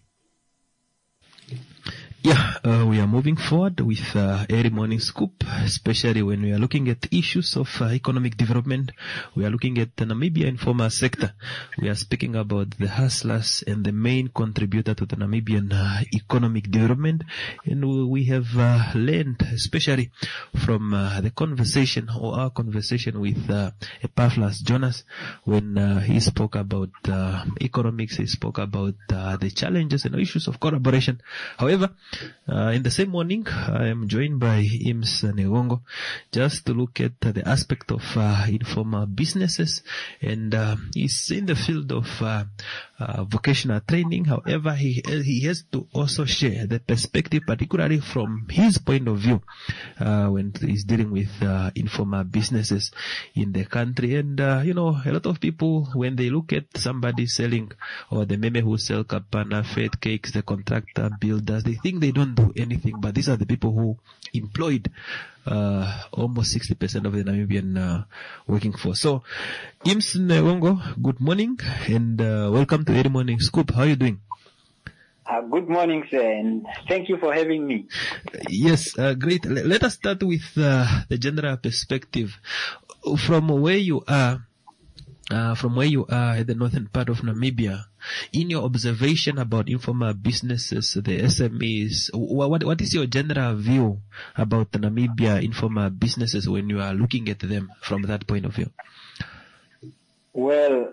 Speaker 1: Yeah, we are moving forward with early morning scoop, especially when we are looking at issues of economic development. We are looking at the Namibia informal sector. We are speaking about the hustlers and the main contributor to the Namibian economic development. And we have learned, especially from the conversation or our conversation with Epaphras Jonas, when he spoke about economics, he spoke about the challenges and issues of collaboration. However, in the same morning, I am joined by Ims Negongo just to look at the aspect of informal businesses, and he's in the field of vocational training. However, he has to also share the perspective, particularly from his point of view, when he's dealing with informal businesses in the country. And a lot of people, when they look at somebody selling, or the meme who sell kapana, fed cakes, the contractor, builders, they think they don't do anything, but these are the people who employed almost 60% of the Namibian working force. So, Ims Negongo, good morning, and welcome to Early Morning Scoop. How are you doing?
Speaker 14: Good morning, sir, and thank you for having me.
Speaker 1: Yes, great. Let us start with the general perspective. From where you are at the northern part of Namibia, in your observation about informal businesses, the SMEs, what is your general view about the Namibia informal businesses when you are looking at them from that point of view?
Speaker 14: Well,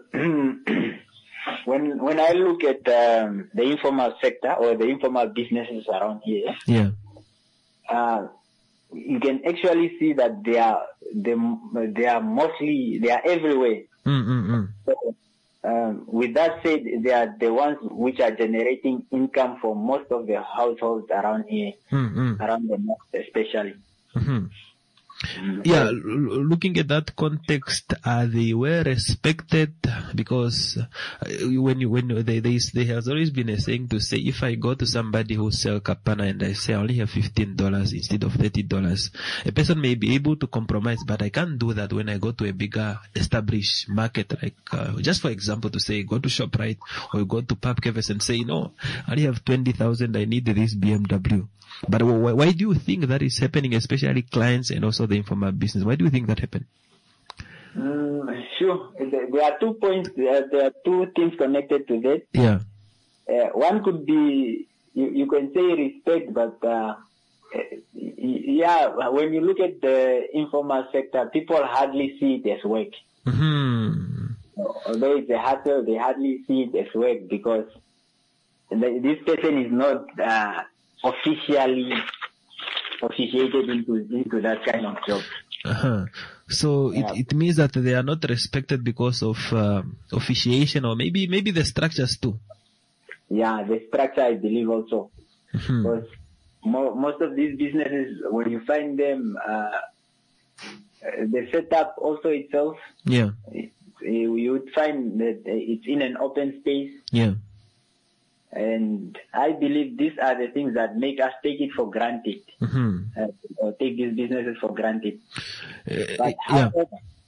Speaker 14: when I look at the informal sector or the informal businesses around here,
Speaker 1: yeah,
Speaker 14: you can actually see that they are everywhere. So, with that said, they are the ones which are generating income for most of the households around here, around the north especially.
Speaker 1: Yeah, looking at that context, are they well respected? Because there has always been a saying to say, if I go to somebody who sells Kapana and I say I only have $15 instead of $30, a person may be able to compromise, but I can't do that when I go to a bigger established market. Like, just for example, to say, go to ShopRite or go to Pubkevis and say, no, I only have 20,000, I need this BMW. But why do you think that is happening, especially clients and also the informal business? Why do you think that happened?
Speaker 14: Sure. There are 2 points. There are 2 things connected to that.
Speaker 1: Yeah.
Speaker 14: One could be, you can say respect, but when you look at the informal sector, people hardly see it as work. Although it's a hassle, they hardly see it as work because this person is not officially officiated into that kind of job.
Speaker 1: So it means that they are not respected because of officiation, or maybe the structures too.
Speaker 14: Yeah, the structure, I believe also. Because most of these businesses, when you find them, the setup also itself, you would find that it's in an open space.
Speaker 1: Yeah.
Speaker 14: And I believe these are the things that make us take it for granted, or take these businesses for granted. But however,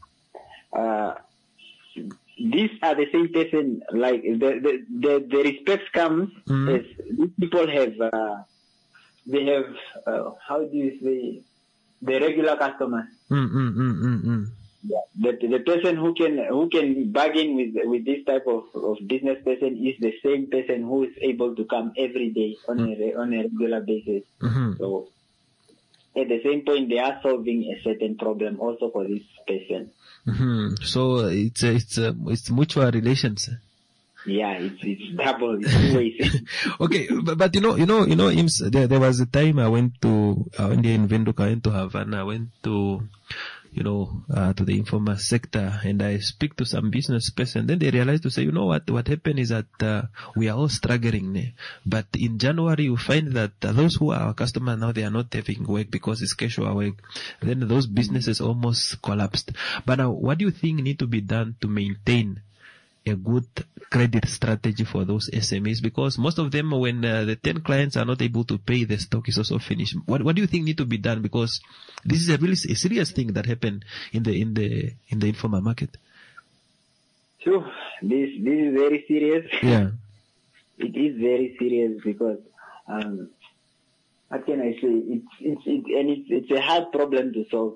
Speaker 14: these are the same person. Like the respect comes as these people have. They have how do you say, the regular customers. Yeah, the person who can bargain with this type of business person is the same person who is able to come every day on a regular basis. So at the same point, they are solving a certain problem also for this person.
Speaker 1: So it's mutual relations.
Speaker 14: Yeah, it's double. It's 2 ways.
Speaker 1: Okay, but you know, Ims, there was a time I went in Windhoek, I went to Havana, I went to to the informal sector, and I speak to some business person. Then they realized to say, what happened is that we are all struggling. But in January, you find that those who are our customers now, they are not having work because it's casual work. Then those businesses almost collapsed. But now, what do you think need to be done to maintain a good credit strategy for those SMEs? Because most of them, when the 10 clients are not able to pay, the stock is also finished. What do you think need to be done? Because this is a serious thing that happened in the informal market.
Speaker 14: Sure, this is very serious.
Speaker 1: Yeah,
Speaker 14: it is very serious because what can I say? It's a hard problem to solve.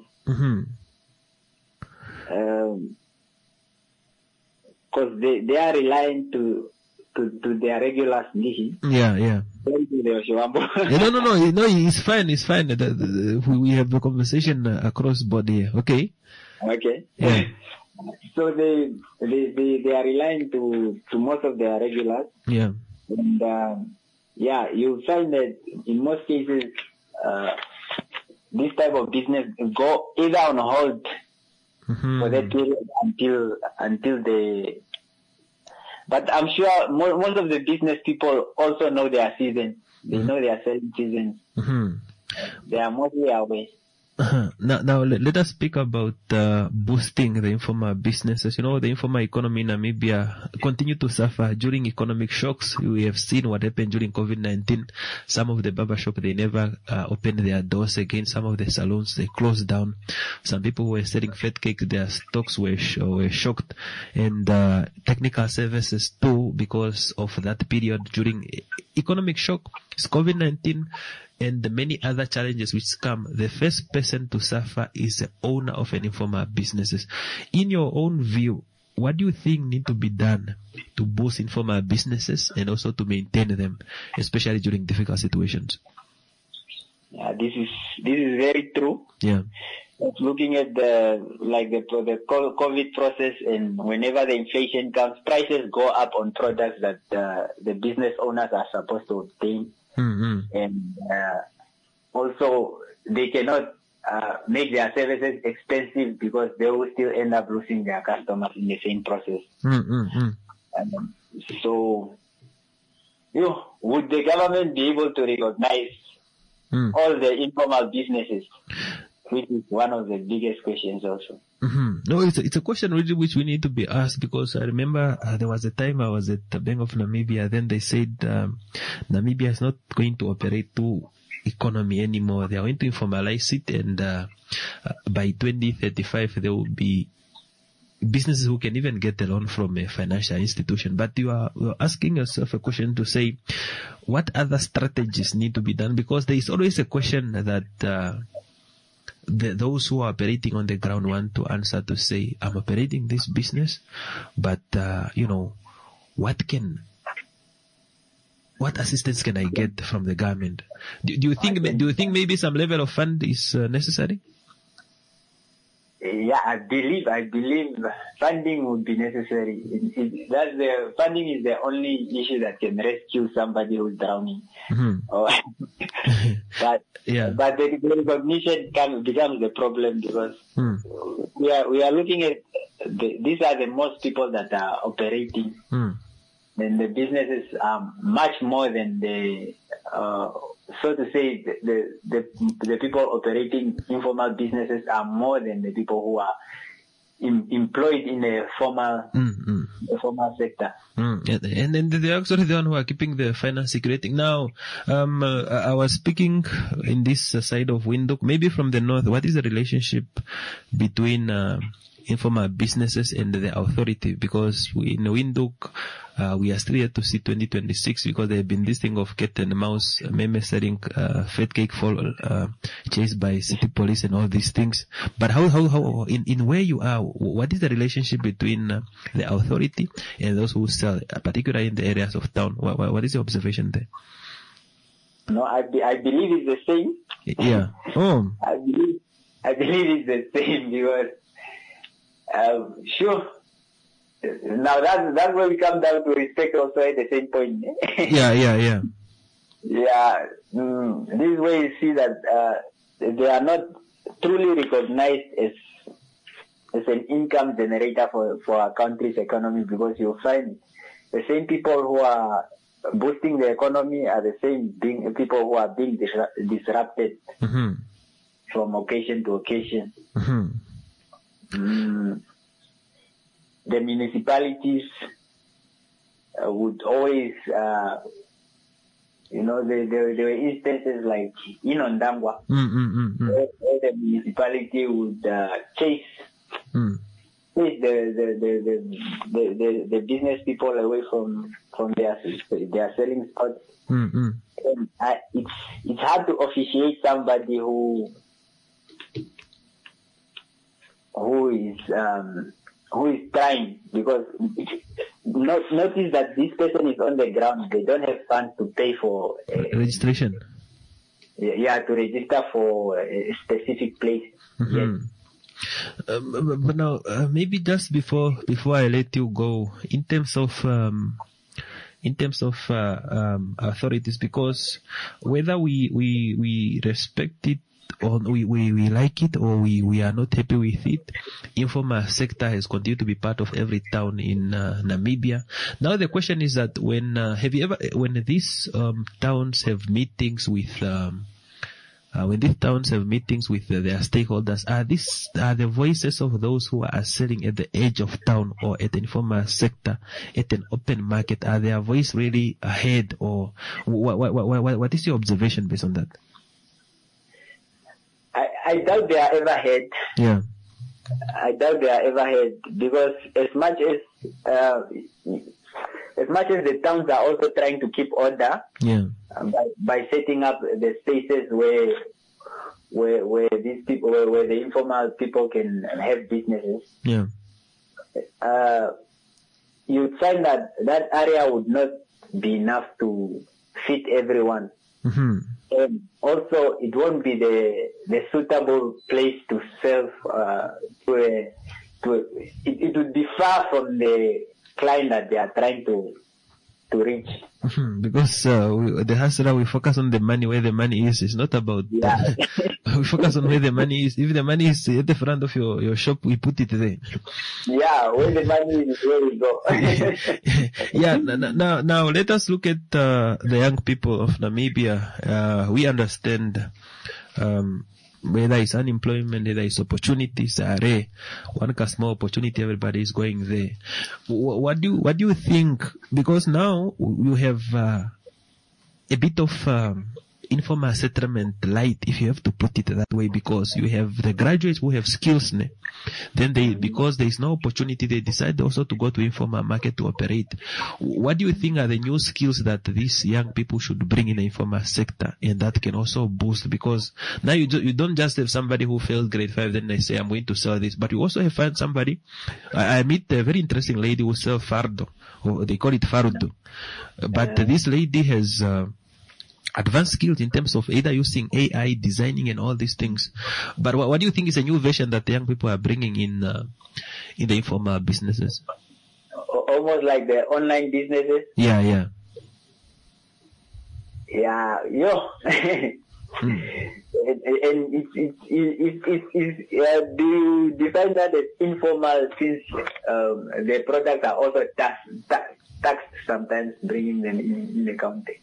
Speaker 14: Because they are reliant to their regular sneaking.
Speaker 1: Yeah. No, it's fine. We have the conversation across board here. Okay. Yeah.
Speaker 14: So they are reliant to most of their regulars.
Speaker 1: Yeah.
Speaker 14: And you find that in most cases, this type of business go either on hold for that period until they. But I'm sure most of the business people also know their season. They know their selling season. They are mostly away.
Speaker 1: Now let us speak about boosting the informal businesses. The informal economy in Namibia continued to suffer during economic shocks. We have seen what happened during COVID-19. Some of the barbershop, they never opened their doors again. Some of the salons, they closed down. Some people were selling flat cakes. Their stocks were shocked. And technical services too, because of that period during economic shock, it's COVID-19 and the many other challenges which come. The first person to suffer is the owner of an informal businesses. In your own view, what do you think need to be done to boost informal businesses and also to maintain them, especially during difficult situations?
Speaker 14: Yeah, this is very true.
Speaker 1: Yeah.
Speaker 14: Looking at the COVID process, and whenever the inflation comes, prices go up on products that the business owners are supposed to obtain. And also they cannot make their services expensive because they will still end up losing their customers in the same process. So, would the government be able to recognize all the informal businesses which is one of the biggest questions also.
Speaker 1: No, it's a question really which we need to be asked, because I remember there was a time I was at the Bank of Namibia. Then they said Namibia is not going to operate through economy anymore. They are going to informalize it, and by 2035 there will be businesses who can even get a loan from a financial institution. But you are asking yourself a question to say, what other strategies need to be done? Because there is always a question that those who are operating on the ground want to answer, to say, I'm operating this business, but what assistance can I get from the government? Do you think maybe some level of fund is necessary?
Speaker 14: Yeah, I believe funding would be necessary. Funding is the only issue that can rescue somebody who's drowning. But the recognition becomes the problem, because we are looking at these are the most people that are operating. Then the businesses are much more than the so to say, the people operating informal businesses are more than the people who are employed in the formal sector.
Speaker 1: And then they're actually the one who are keeping the finance circulating. Now, I was speaking in this side of Windhoek, maybe from the north. What is the relationship between informal businesses and the authority? Because in Windhoek, we are still yet to see 2026, because there have been this thing of cat and mouse, meme selling, fat cake fall, chased by city police and all these things. But how in where you are, what is the relationship between the authority and those who sell, particularly in the areas of town? What is your observation there?
Speaker 14: No, I believe it's the same.
Speaker 1: Yeah. Oh.
Speaker 14: I believe it's the same, because sure. Now that's where we come down to respect also at the same point.
Speaker 1: Yeah.
Speaker 14: Yeah. This way you see that they are not truly recognized as an income generator for our country's economy, because you'll find the same people who are boosting the economy are the same people who are being disrupted from occasion to occasion. The municipalities would always, there were instances like in Ondangwa, where the municipality would chase the business people away from their selling spots. And it's hard to officiate somebody who is trying, because notice that this person is on the ground. They don't have funds to pay for
Speaker 1: registration.
Speaker 14: Yeah, to register for a specific place.
Speaker 1: But now, maybe just before I let you go, in terms of authorities, because whether we respect it or we like it or we are not happy with it, informal sector has continued to be part of every town in Namibia. Now the question is that when these towns have meetings with their stakeholders, are the voices of those who are selling at the edge of town or at the informal sector, at an open market, are their voice really ahead, or what is your observation based on that?
Speaker 14: I doubt they are ever ahead.
Speaker 1: Yeah.
Speaker 14: I doubt they are ever ahead, because as much as the towns are also trying to keep order, by setting up the spaces where these people, where the informal people can have businesses, you'd find that area would not be enough to fit everyone. And also, it won't be the suitable place to sell it would be far from the client that they are trying to reach.
Speaker 1: Because the hustler, we focus on the money, where the money is. It's not about we focus on where the money is. If the money is at the front of your shop, we put it there.
Speaker 14: Yeah, where the money is, where we go.
Speaker 1: Now let us look at the young people of Namibia. We understand whether it's unemployment, whether it's opportunities are rare. One small opportunity, everybody is going there. What do you think? Because now you have a bit of informal settlement light, if you have to put it that way, because you have the graduates who have skills. Then because there is no opportunity, they decide also to go to informal market to operate. What do you think are the new skills that these young people should bring in the informal sector, and that can also boost? Because now you don't just have somebody who failed grade 5, then they say, I'm going to sell this, but you also have found somebody. I meet a very interesting lady who sells fardo, or they call it fardo, but this lady has advanced skills in terms of either using AI, designing, and all these things. But what do you think is a new version that the young people are bringing in the informal businesses?
Speaker 14: Almost like the online businesses.
Speaker 1: Yeah.
Speaker 14: And do you define that as informal, since the products are also taxed sometimes, bringing them in the county?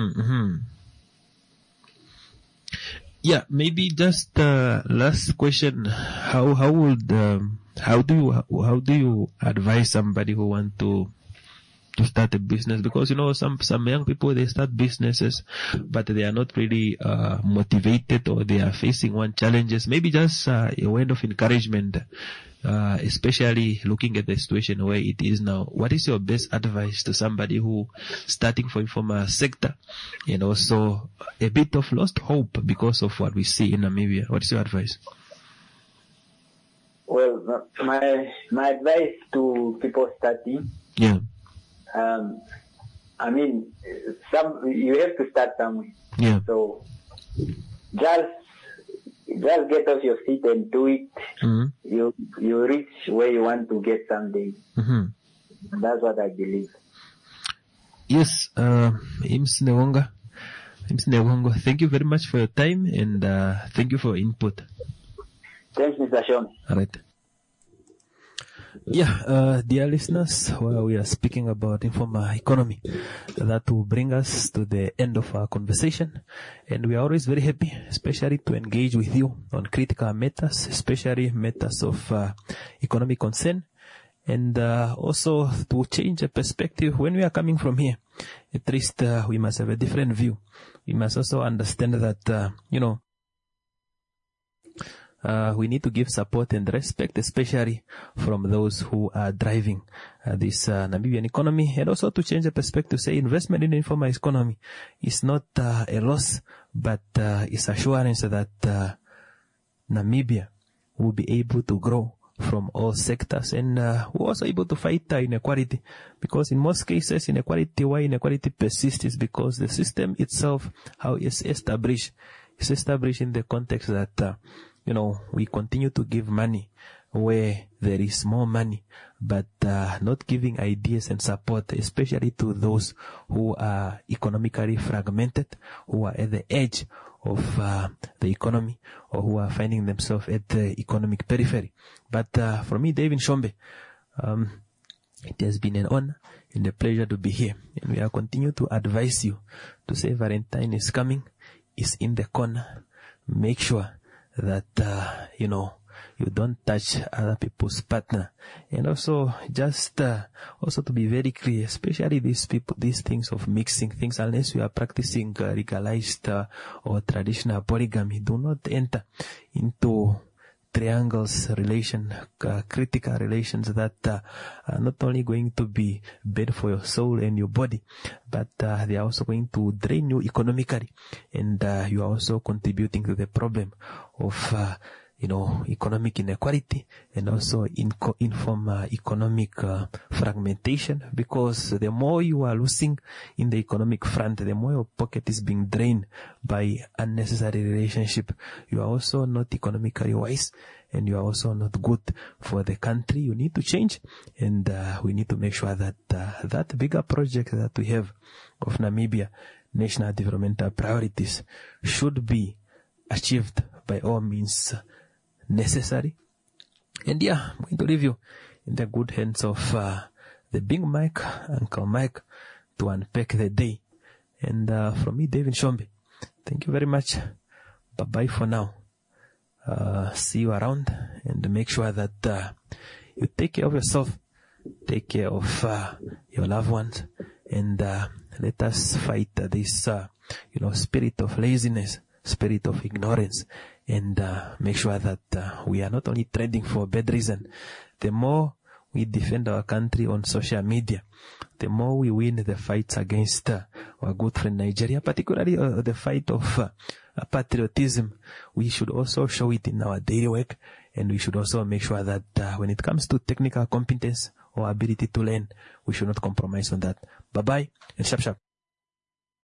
Speaker 1: Yeah, maybe just last question. How do you advise somebody who want to start a business? Because some young people, they start businesses, but they are not really motivated, or they are facing one challenges. Maybe just a word of encouragement, especially looking at the situation where it is now. What is your best advice to somebody who starting from a sector and also a bit of lost hope because of what we see in Namibia? What is your advice?
Speaker 14: Well, my advice to people starting, I mean, you have to start somewhere.
Speaker 1: Yeah.
Speaker 14: So just get off your seat and do it. You reach where you want to get someday. That's what I believe.
Speaker 1: Yes, Ims Newonga, thank you very much for your time, and thank you for your input.
Speaker 14: Thanks, Mr. Sean.
Speaker 1: All right. Yeah, dear listeners, while we are speaking about informal economy, that will bring us to the end of our conversation. And we are always very happy, especially to engage with you on critical matters, especially matters of economic concern, and also to change a perspective. When we are coming from here, at least we must have a different view. We must also understand that, we need to give support and respect, especially from those who are driving this Namibian economy, and also to change the perspective, say investment in the informal economy is not a loss, but it's assurance that Namibia will be able to grow from all sectors, and we're also able to fight inequality, because in most cases why inequality persists is because the system itself, how it's established in the context that we continue to give money where there is more money, but not giving ideas and support, especially to those who are economically fragmented, who are at the edge of the economy, or who are finding themselves at the economic periphery. But for me, David Shombe, it has been an honor and a pleasure to be here. And we are continue to advise you to say Valentine is coming, is in the corner. Make sure that you don't touch other people's partner, and also just also to be very clear, especially these things of mixing things, unless you are practicing legalized or traditional polygamy, do not enter into triangles critical relations that are not only going to be bad for your soul and your body, but they are also going to drain you economically, and you are also contributing to the problem of economic inequality, and also informal economic fragmentation, because the more you are losing in the economic front, the more your pocket is being drained by unnecessary relationship. You are also not economically wise, and you are also not good for the country. You need to change, and we need to make sure that that bigger project that we have of Namibia, national developmental priorities, should be achieved by all means necessary. And I'm going to leave you in the good hands of the big Mike, Uncle Mike, to unpack the day. And from me, David Shombe, thank you very much. Bye-bye for now. see you around, and make sure that you take care of yourself, take care of your loved ones, and let us fight this spirit of laziness, spirit of ignorance, and make sure that we are not only trending for a bad reason. The more we defend our country on social media, the more we win the fights against our good friend Nigeria, particularly the fight of patriotism. We should also show it in our daily work, and we should also make sure that when it comes to technical competence or ability to learn, we should not compromise on that. Bye-bye and sharp.